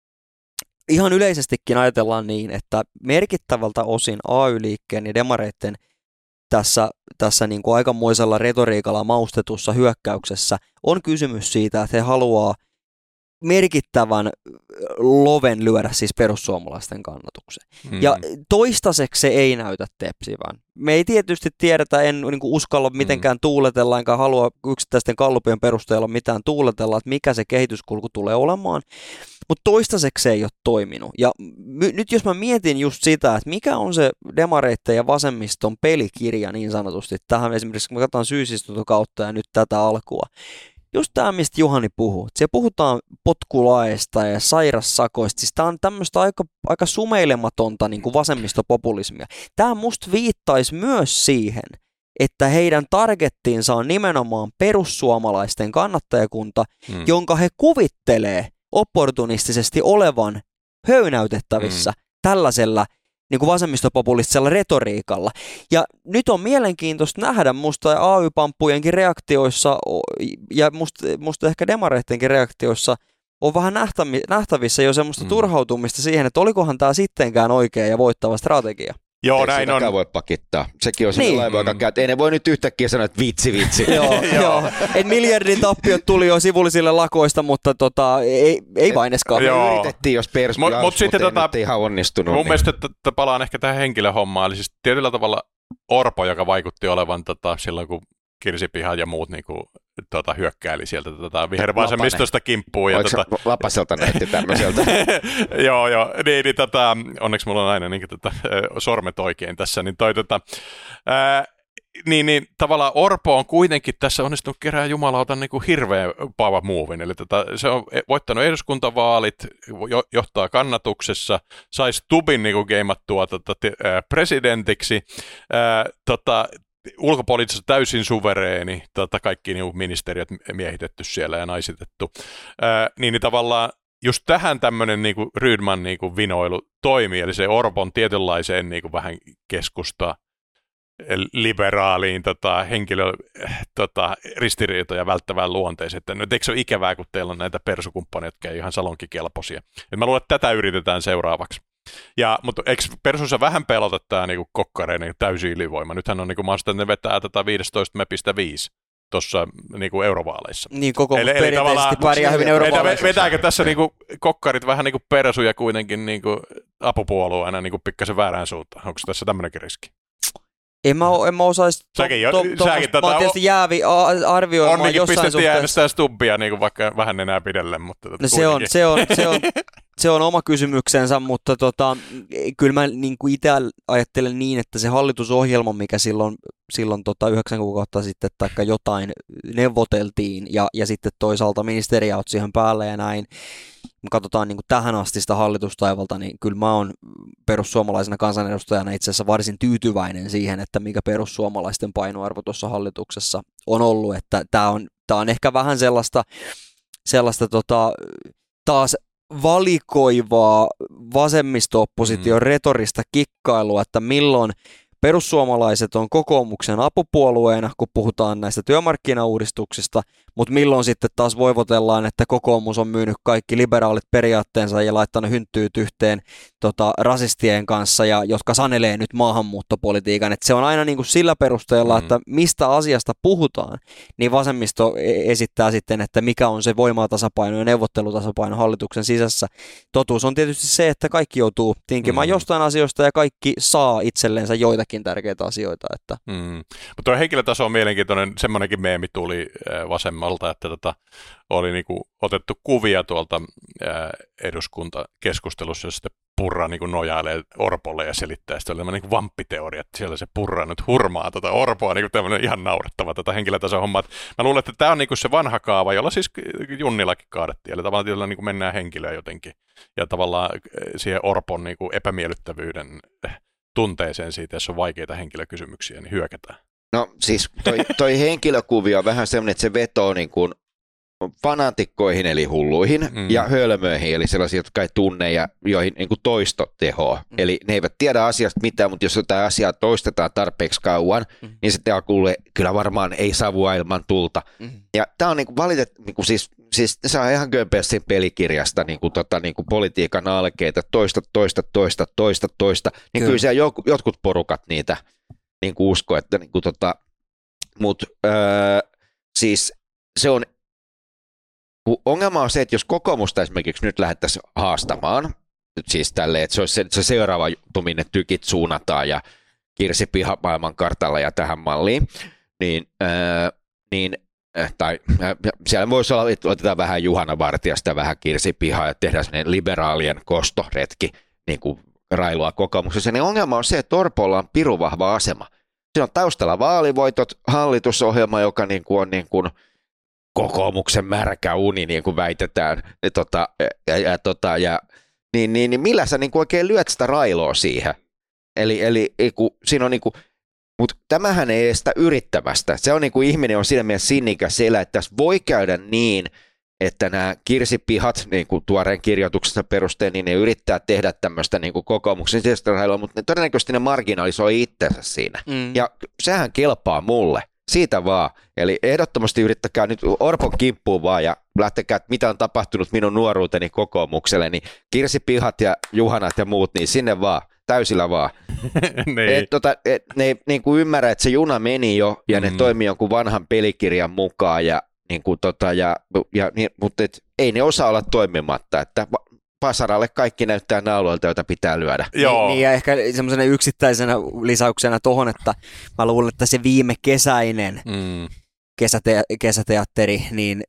ihan yleisestikin ajatellaan niin, että merkittävältä osin A Y-liikkeen ja demareitten tässä, tässä niin kuin aikamoisella retoriikalla maustetussa hyökkäyksessä on kysymys siitä, että he haluaa merkittävän loven lyödä siis perussuomalaisten kannatukseen. Mm. Ja toistaiseksi se ei näytä tepsivän. Me ei tietysti tiedetä, en niin kuin uskalla mitenkään mm. tuuletella, enkä halua yksittäisten gallupien perusteella mitään tuuletella, että mikä se kehityskulku tulee olemaan. Mutta toistaiseksi se ei ole toiminut. Ja my, nyt jos mä mietin just sitä, että mikä on se demareitten ja vasemmiston pelikirja niin sanotusti, tähän esimerkiksi kun me katsotaan syysistuntokautta ja nyt tätä alkua, just tämä, mistä Juhani puhuu. Siellä puhutaan potkulaesta ja sairassakoista. Siis tämä on tämmöistä aika, aika sumeilematonta niin kuin vasemmistopopulismia. Tämä musta viittaisi myös siihen, että heidän targettiinsa on nimenomaan perussuomalaisten kannattajakunta, hmm. jonka he kuvittelee opportunistisesti olevan höynäytettävissä hmm. tällaisella niin kuin vasemmistopopulistisella retoriikalla. Ja nyt on mielenkiintoista nähdä musta A Y-pamppujenkin reaktioissa ja musta, musta ehkä demareittenkin reaktioissa on vähän nähtävissä jo semmoista mm. turhautumista siihen, että olikohan tämä sittenkään oikea ja voittava strategia. Joo, ei näin on. voi pakittaa. Sekin on niin. Laiva, joka käy, että ei ne voi nyt yhtäkkiä sanoa, että vitsi, vitsi. joo, joo. Et miljardin tappiot tuli jo sivullisille lakoista, mutta tota, ei, ei vaineskaan. Me yritettiin, jos persku mut, jaus, mut sitten mutta tota, ei ihan onnistunut. Mun niin. mielestä että palaan ehkä tähän henkilöhommaan. Eli siis tietyllä tavalla Orpo, joka vaikutti olevan tota, silloin, kun Kirsipiha ja muut niinku, tota, hyökkäili sieltä tota, vihervasemmistosta kimppuun. Ja, tota, Lapaselta näytti tämmöiseltä. joo, joo. Niin, niin, tota, onneksi mulla on aina niin, tota, sormet oikein tässä. Niin, toi, tota, ää, niin, niin tavallaan Orpo on kuitenkin tässä onnistunut kerää jumalauta niin kuin hirveän power moven. Eli tota, se on voittanut eduskuntavaalit, jo, johtaa kannatuksessa, sai Stubbin niin kuin geimattua tota, ää, presidentiksi, ää, tota, ulkopoliittisesti täysin suvereeni, tota, kaikki niin ministeriöt miehitetty siellä ja naisitettu, ää, niin, niin tavallaan just tähän tämmöinen niin kuin Rydman niin kuin vinoilu toimii, eli se Orpon tietynlaiseen niin kuin vähän keskusta liberaaliin tota, henkilö tota, ristiriitoja välttävään luonteeseen. Että nyt eikö se ole ikävää, kun teillä on näitä persukumppaneita, jotka ei ihan salonkikelpoisia. Et mä luulen, että tätä yritetään seuraavaksi. Ja, mutta eikö Persussa vähän pelota tämä niinku kokkareiden täysi ylivoima? Nythän on niinku mahdollista, että ne vetää tätä viisitoista pilkku viisi tuossa niinku eurovaaleissa. Niin, kokoomus perinteisesti pärjää hyvin eurovaaleissa. Vetääkö tässä niinku kokkarit vähän niinku Persuja kuitenkin niinku apupuolueena niinku pikkasen väärään suuntaan? Onko tässä tämmöinenkin riski? En mä, en mä osaisi, to, to, to, to, mä oon tietysti jäävi arvioimaan Onnekin jossain pistettiin suhteessa. äänestää Stubbia niin vaikka vähän enää pidelle. Mutta no se, on, se, on, se, on, se on oma kysymyksensä, mutta tota, kyllä mä niin kuin itse ajattelen niin, että se hallitusohjelma, mikä silloin, silloin tota yhdeksän kuukautta sitten taikka jotain neuvoteltiin ja, ja sitten toisaalta ministeriaut siihen päälle ja näin, katsotaan niin kuin tähän asti sitä hallitustaivalta, niin kyllä mä oon perussuomalaisena kansanedustajana itse asiassa varsin tyytyväinen siihen, että mikä perussuomalaisten painoarvo tuossa hallituksessa on ollut, että tämä on, tää on ehkä vähän sellaista, sellaista tota, taas valikoivaa vasemmisto-opposition mm. retorista kikkailua, että milloin perussuomalaiset on kokoomuksen apupuolueena, kun puhutaan näistä työmarkkinauudistuksista, mutta milloin sitten taas voivotellaan, että kokoomus on myynyt kaikki liberaalit periaatteensa ja laittanut hynttyyt yhteen tota, rasistien kanssa, ja, jotka sanelee nyt maahanmuuttopolitiikan. Et se on aina niin kuin sillä perusteella, mm. että mistä asiasta puhutaan, niin vasemmisto esittää sitten, että mikä on se voimatasapaino ja neuvottelutasapaino hallituksen sisässä. Totuus on tietysti se, että kaikki joutuu tinkimään mm. jostain asioista ja kaikki saa itsellensä joitakin muitakin tärkeitä asioita. Että. Mm. Mutta tuo henkilötaso on mielenkiintoinen, semmoinenkin meemi tuli vasemmalta, että tota, oli niinku otettu kuvia tuolta ää, eduskuntakeskustelussa, jossa sitten Purra niinku nojailee Orpolle ja selittää, sitten oli tämmöinen niinku vamppiteoria, että siellä se Purra nyt hurmaa tota Orpoa, niinku tämmöinen ihan naurettava tätä henkilötason hommaa. Mä luulen, että tämä on niinku se vanha kaava, jolla siis Junnilakin kaadettiin, eli tavallaan tietyllä niinku mennään henkilöä jotenkin, ja tavallaan siihen Orpon niinku epämiellyttävyyden tunteeseen siitä, jos on vaikeita henkilökysymyksiä, niin hyökätään. No siis toi, toi henkilökuvio on vähän semmoinen, että se vetoo niin kuin fanaatikkoihin eli hulluihin mm. ja hölmöihin eli sellaisia, jotka ei tunne ja joihin niin kuin toisto tehoa. Mm. Eli ne eivät tiedä asiasta mitään, mutta jos jotain asiaa toistetaan tarpeeksi kauan, mm. niin sitten kuulee, kyllä varmaan ei savua ilman tulta. Mm. Ja tämä on niin kuin valitet, niin kuin siis, siis se on ihan kömpeästi pelikirjasta niin kuin, tota, niin kuin politiikan alkeita, toista, toista, toista, toista, toista. Niin kyllä, kyllä siellä jotkut porukat niitä niin kuin usko, että niin kuin, tota, mutta öö, siis se on ongelma on se, että jos kokoomusta esimerkiksi nyt lähdettäisiin haastamaan, nyt siis tälleen, että se olisi se, se seuraava juttu, minne tykit suunnataan ja Kirsi Piha maailman kartalla ja tähän malliin, niin, ää, niin tai siellä voisi olla, että otetaan vähän Juhana Vartiasta ja vähän Kirsi Pihaa ja tehdään sellainen liberaalien kostoretki niin kuin railua kokoomuksessa, niin ongelma on se, että Orpolla on pirun vahva asema. Siinä on taustalla vaalivoitot, hallitusohjelma, joka niin kuin on niin kuin kokoomuksen märkä uni, niin kuin väitetään, ja, tota, ja, ja, tota, ja niin, niin, niin millä sä niin kuin oikein lyöt sitä railoa siihen? Eli, eli kun siinä on niin kuin, mutta tämähän ei estä yrittämästä. Se on niin kuin ihminen on siinä mielessä sinnikäs siellä, että tässä voi käydä niin, että nämä kirsipihat, niin kuin tuoreen kirjoituksesta perusteen, niin ne yrittää tehdä tämmöistä niin kuin kokoomuksen sisäistä railua, mutta ne todennäköisesti ne marginalisoi itsensä siinä. Mm. Ja sehän kelpaa mulle. Siitä vaan. Eli ehdottomasti yrittäkää nyt Orpon kimppuun vaan ja lähtekää, että mitä on tapahtunut minun nuoruuteni kokoomukselle, niin Kirsi Pihat ja Juhanat ja muut, niin sinne vaan, täysillä vaan. et, tota, et, ne ei niin kuin ymmärrä, että se juna meni jo ja ne mm. toimii jonkun vanhan pelikirjan mukaan, ja, niin kuin, tota, ja, ja, niin, mutta et, ei ne osaa olla toimimatta, että Pasaralle kaikki näyttää nauloilta, joita pitää lyödä. Joo. Niin, ja ehkä semmoisena yksittäisenä lisäyksenä tuohon, että mä luulen, että se viime kesäinen mm. kesäte- kesäteatteri, niin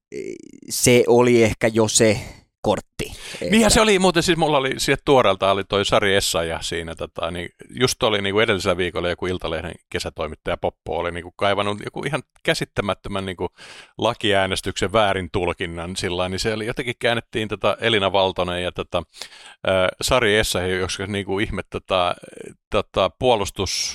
se oli ehkä jo se kortti. Niinhän se oli, muuten siis mulla oli sieltä tuoreelta oli toi Sari Essayah siinä, tota, niin just oli niin kuin edellisellä viikolla joku Iltalehden kesätoimittaja Poppo oli niin kuin kaivannut joku ihan käsittämättömän niin kuin lakiäänestyksen väärin tulkinnan sillä niin se oli jotenkin käännettiin tota Elina Valtonen ja tota, äh, Sari Essayah, jossa niin kuin ihme tota, tota, puolustus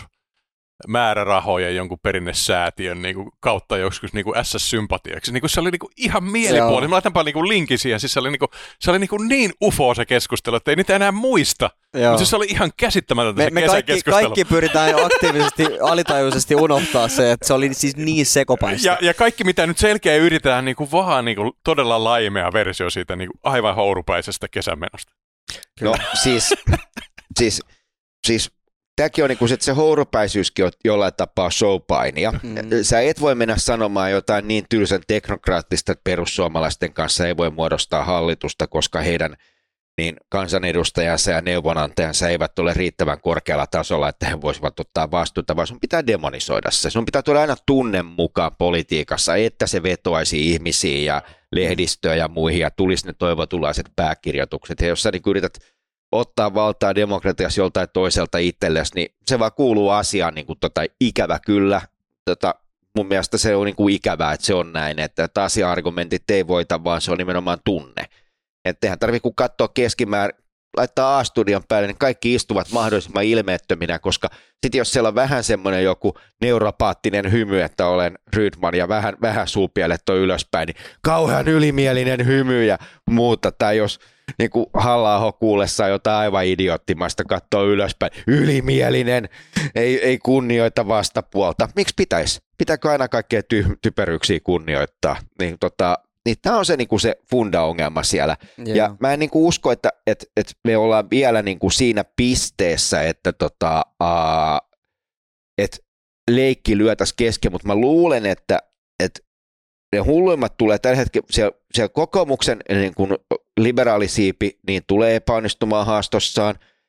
määrärahoja jonkun perinnesäätiön niin kuin, kautta joskus niin kuin S S-sympatiaksi. Niin kuin, se oli niin kuin, ihan mielipuolinen. Mä laitanpa niin kuin, linkin siihen. Siis se oli, niin, kuin, se oli niin, kuin, niin ufo se keskustelu, että ei niitä enää muista. Mutta siis se oli ihan käsittämätöntä me, se me kaikki, kesäkeskustelu. kaikki pyritään aktiivisesti, alitajuisesti unohtaa se, että se oli siis niin sekopäistä. Ja, ja kaikki mitä nyt selkeä yritetään niin kuin, vaan niin kuin, todella laimea versio siitä niin kuin, aivan hourupäisestä kesämenosta. No siis, siis, siis tämäkin on niin kuin, että se hourupäisyyskin on jollain tapaa showpainia. Mm. Sä et voi mennä sanomaan jotain niin tylsän teknokraattista, että perussuomalaisten kanssa ei voi muodostaa hallitusta, koska heidän niin kansanedustajansa ja neuvonantajansa eivät ole riittävän korkealla tasolla, että he voisivat ottaa vastuuta, vaan sun pitää demonisoida se. Sun pitää tuoda aina tunne mukaan politiikassa, että se vetoaisi ihmisiin ja lehdistöä ja muihin ja tulisi ne toivotulaiset pääkirjoitukset. Ja jos sä niin yrität ottaa valtaa demokratiassa joltain toiselta itsellesi, niin se vaan kuuluu asiaan niin kuin tota, ikävä kyllä. Tota, mun mielestä se on niin kuin ikävää, että se on näin, että asia-argumentit ei voita, vaan se on nimenomaan tunne. Että eihän tarvitse kun katsoa keskimäärin, laittaa A-studion päälle, niin kaikki istuvat mahdollisimman ilmeettöminä, koska sitten jos siellä on vähän semmoinen joku neuropaattinen hymy, että olen Rydman ja vähän, vähän suupielet on ylöspäin, niin kauhean ylimielinen hymy ja muuta, tai jos niin kuin Halla-aho kuullessaan jotain aivan idioottimasta katsoo ylöspäin, ylimielinen, ei, ei kunnioita vastapuolta. Miksi pitäisi? Pitääkö aina kaikkea ty- typeryyksiä kunnioittaa? Niin, tota, niin tämä on se, niin kuin se funda-ongelma siellä. Yeah. Ja mä en niin kuin usko, että, että, että me ollaan vielä niin kuin siinä pisteessä, että, tota, uh, että leikki lyötäisiin kesken, mutta mä luulen, että, että ne hulluimmat tulee tällä hetkellä, siellä, siellä kokoomuksen niin kuin liberaalisiipi niin tulee epäonnistumaan haastossaan.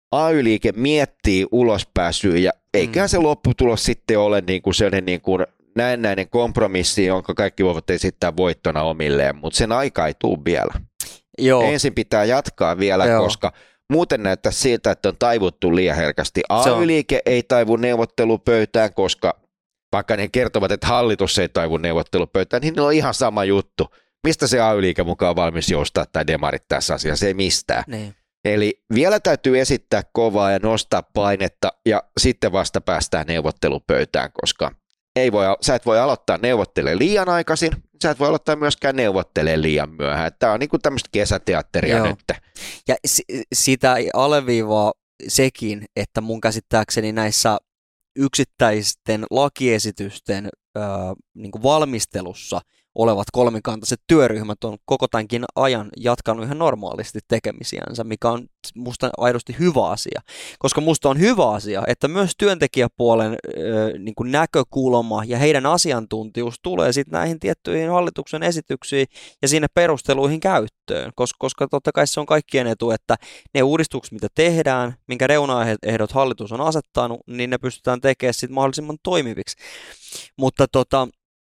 A Y-liike miettii ulospääsyä ja eiköhän se lopputulos sitten ole niin kuin sellainen niin kuin näennäinen kompromissi, jonka kaikki voivat esittää voittona omilleen, mutta sen aika ei tule vielä. Joo. Ensin pitää jatkaa vielä, Joo. koska muuten näyttää siltä, että on taivuttu liian herkästi. A Y-liike ei taivu neuvottelupöytään, koska vaikka ne kertovat, että hallitus ei taivu neuvottelupöytään, niin ne on ihan sama juttu. Mistä se A Y-liike mukaan valmis joustaa tai demarit tässä asiassa? Ei mistään. Niin. Eli vielä täytyy esittää kovaa ja nostaa painetta ja sitten vasta päästään neuvottelupöytään, koska ei voi, sä et voi aloittaa neuvottelemaan liian aikaisin, sä et voi aloittaa myöskään neuvottelemaan liian myöhään. Tämä on niin kuin tämmöistä kesäteatteria Joo. nyt. Ja s- sitä alleviivaa sekin, että mun käsittääkseni näissä yksittäisten lakiesitysten äh, niin kuin valmistelussa olevat kolmikantaiset työryhmät on koko tämänkin ajan jatkanut ihan normaalisti tekemisiänsä, mikä on musta aidosti hyvä asia. Koska musta on hyvä asia, että myös työntekijäpuolen ö, niin kuin näkökulma ja heidän asiantuntijuus tulee sitten näihin tiettyihin hallituksen esityksiin ja sinne perusteluihin käyttöön. Koska, koska totta kai se on kaikkien etu, että ne uudistukset, mitä tehdään, minkä reunaehdot hallitus on asettanut, niin ne pystytään tekemään sitten mahdollisimman toimiviksi. Mutta tota...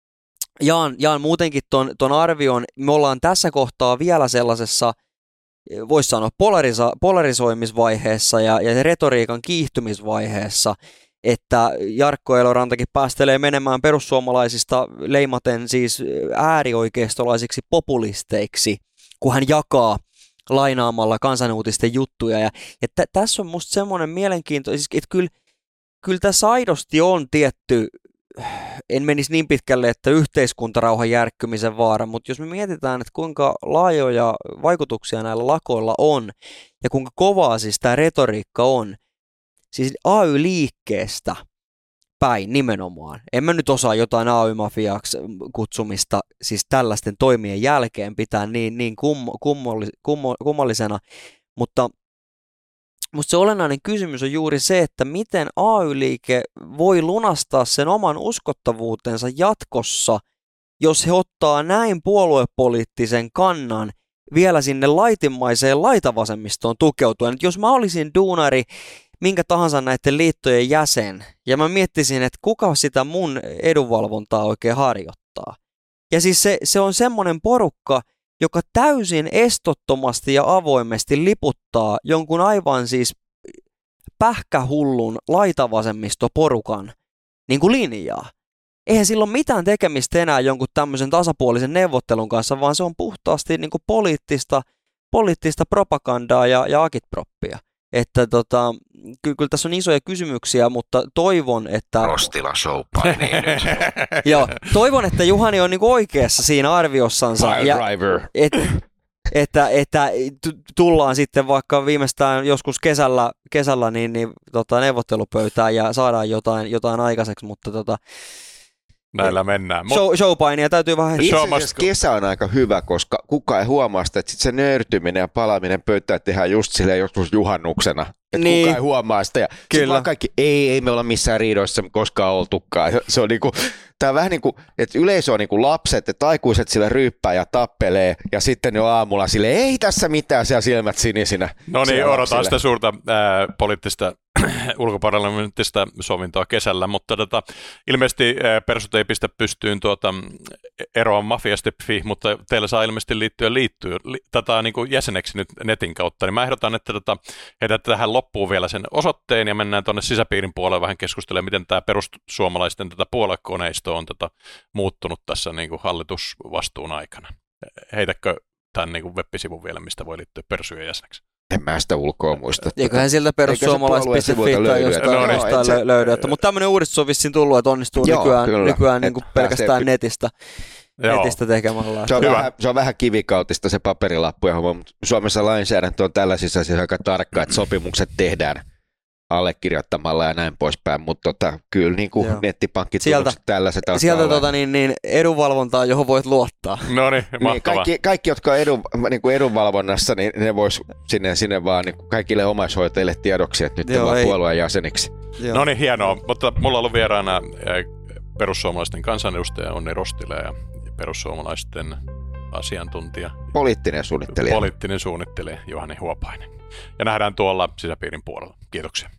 Jaan, jaan muutenkin ton, ton arvion. Me ollaan tässä kohtaa vielä sellaisessa, voisi sanoa, polarisa, polarisoimisvaiheessa ja, ja retoriikan kiihtymisvaiheessa, että Jarkko Elorantakin päästelee menemään perussuomalaisista leimaten siis äärioikeistolaisiksi populisteiksi, kun hän jakaa lainaamalla kansanuutisten juttuja. Ja, ja t- tässä on musta semmoinen mielenkiintoinen, että kyllä, kyllä tässä aidosti on tietty, en menisi niin pitkälle, että yhteiskuntarauhan järkkymisen vaara, mutta jos me mietitään, että kuinka laajoja vaikutuksia näillä lakoilla on ja kuinka kovaa siis tämä retoriikka on, siis A Y-liikkeestä päin nimenomaan. En mä nyt osaa jotain A Y-mafiaksi kutsumista siis tällaisten toimien jälkeen pitää niin, niin kummo, kummo, kummo, kummallisena, mutta musta se olennainen kysymys on juuri se, että miten A Y-liike voi lunastaa sen oman uskottavuutensa jatkossa, jos he ottaa näin puoluepoliittisen kannan vielä sinne laitimmaiseen laitavasemmistoon tukeutuen. Et jos mä olisin duunari, minkä tahansa näiden liittojen jäsen, ja mä miettisin, että kuka sitä mun edunvalvontaa oikein harjoittaa. Ja siis se, se on semmoinen porukka, joka täysin estottomasti ja avoimesti liputtaa jonkun aivan siis pähkähullun laitavasemmistoporukan niin kuin linjaa. Eihän sillä ole mitään tekemistä enää jonkun tämmöisen tasapuolisen neuvottelun kanssa, vaan se on puhtaasti niin kuin poliittista, poliittista propagandaa ja, ja agitproppia. Että tota, ky- kyllä tässä on isoja kysymyksiä, mutta toivon, että... Rostila showpainii nyt. Joo, toivon, että Juhani on niinku oikeassa siinä arviossansa. Ja, et, että, että tullaan sitten vaikka viimeistään joskus kesällä, kesällä niin, niin, tota, neuvottelupöytään ja saadaan jotain, jotain aikaiseksi, mutta... Tota, näillä mennään. Show, showpainia täytyy vähän... Itse asiassa kesä on aika hyvä, koska kukaan ei huomaa sitä, että sit se nöyrtyminen ja palaaminen pöytään tehdään just silleen joskus juhannuksena. Että niin. Kukaan ei huomaa sitä. Ja sitten vaan kaikki, ei, ei me olla missään riidoissa koskaan oltukaan. Se on niinku, tää on vähän niin kuin, että yleisö on niin kuin lapset, että aikuiset sillä ryyppää ja tappelee, ja sitten ne on aamulla silleen, ei tässä mitään, siellä silmät sinisinä. No niin, odotaan sitä suurta ää, poliittista ulkoparlamenttista sovintoa kesällä, mutta tota, ilmeisesti ää, persut ei pistä pystyyn tuota, eroa mafiasta piste fi, mutta teillä saa ilmeisesti liittyä liittyä li, tätä niin kuin jäseneksi nyt netin kautta, niin mä ehdotan, että tota, heität tähän loppuun vielä sen osoitteen ja mennään tuonne sisäpiirin puolelle vähän keskustelemaan, miten tämä perussuomalaisten tätä puoluekoneisto on tätä muuttunut tässä niin kuin hallitusvastuun aikana. Heitäkö tämän niin kuin web-sivun vielä, mistä voi liittyä persujen jäseneksi? En mä sitä ulkoa muista. Eiköhän sieltä perussuomalaiset piste fi tai jostain, jostain no, löydä. Mutta tämmöinen uudistus on vissiin tullut, että onnistuu joo, nykyään, nykyään niin kuin pelkästään netistä, netistä tekemällä. Se on, vähän, se on vähän kivikautista se paperilappu, mutta Suomessa lainsäädäntö on tällaisissa asioissa aika tarkka, että sopimukset tehdään allekirjoittamalla ja näin poispäin, mutta tota, kyllä niin kuin nettipankkit tällaiset alkaa sieltä tota, niin, niin, edunvalvontaa, johon voit luottaa. No niin, niin, kaikki, kaikki, jotka on edun, niin kuin edunvalvonnassa, niin ne vois sinne, sinne vaan niin kuin kaikille omaishoitajille tiedoksi, että nyt on puolueen jäseniksi. Joo. No niin, hienoa, mutta mulla on ollut vieraana perussuomalaisten kansanedustaja Onni Rostila ja perussuomalaisten asiantuntija. Poliittinen suunnittelija. Poliittinen suunnittelija Juhani Huopainen. Ja nähdään tuolla sisäpiirin puolella. Kiitoksia.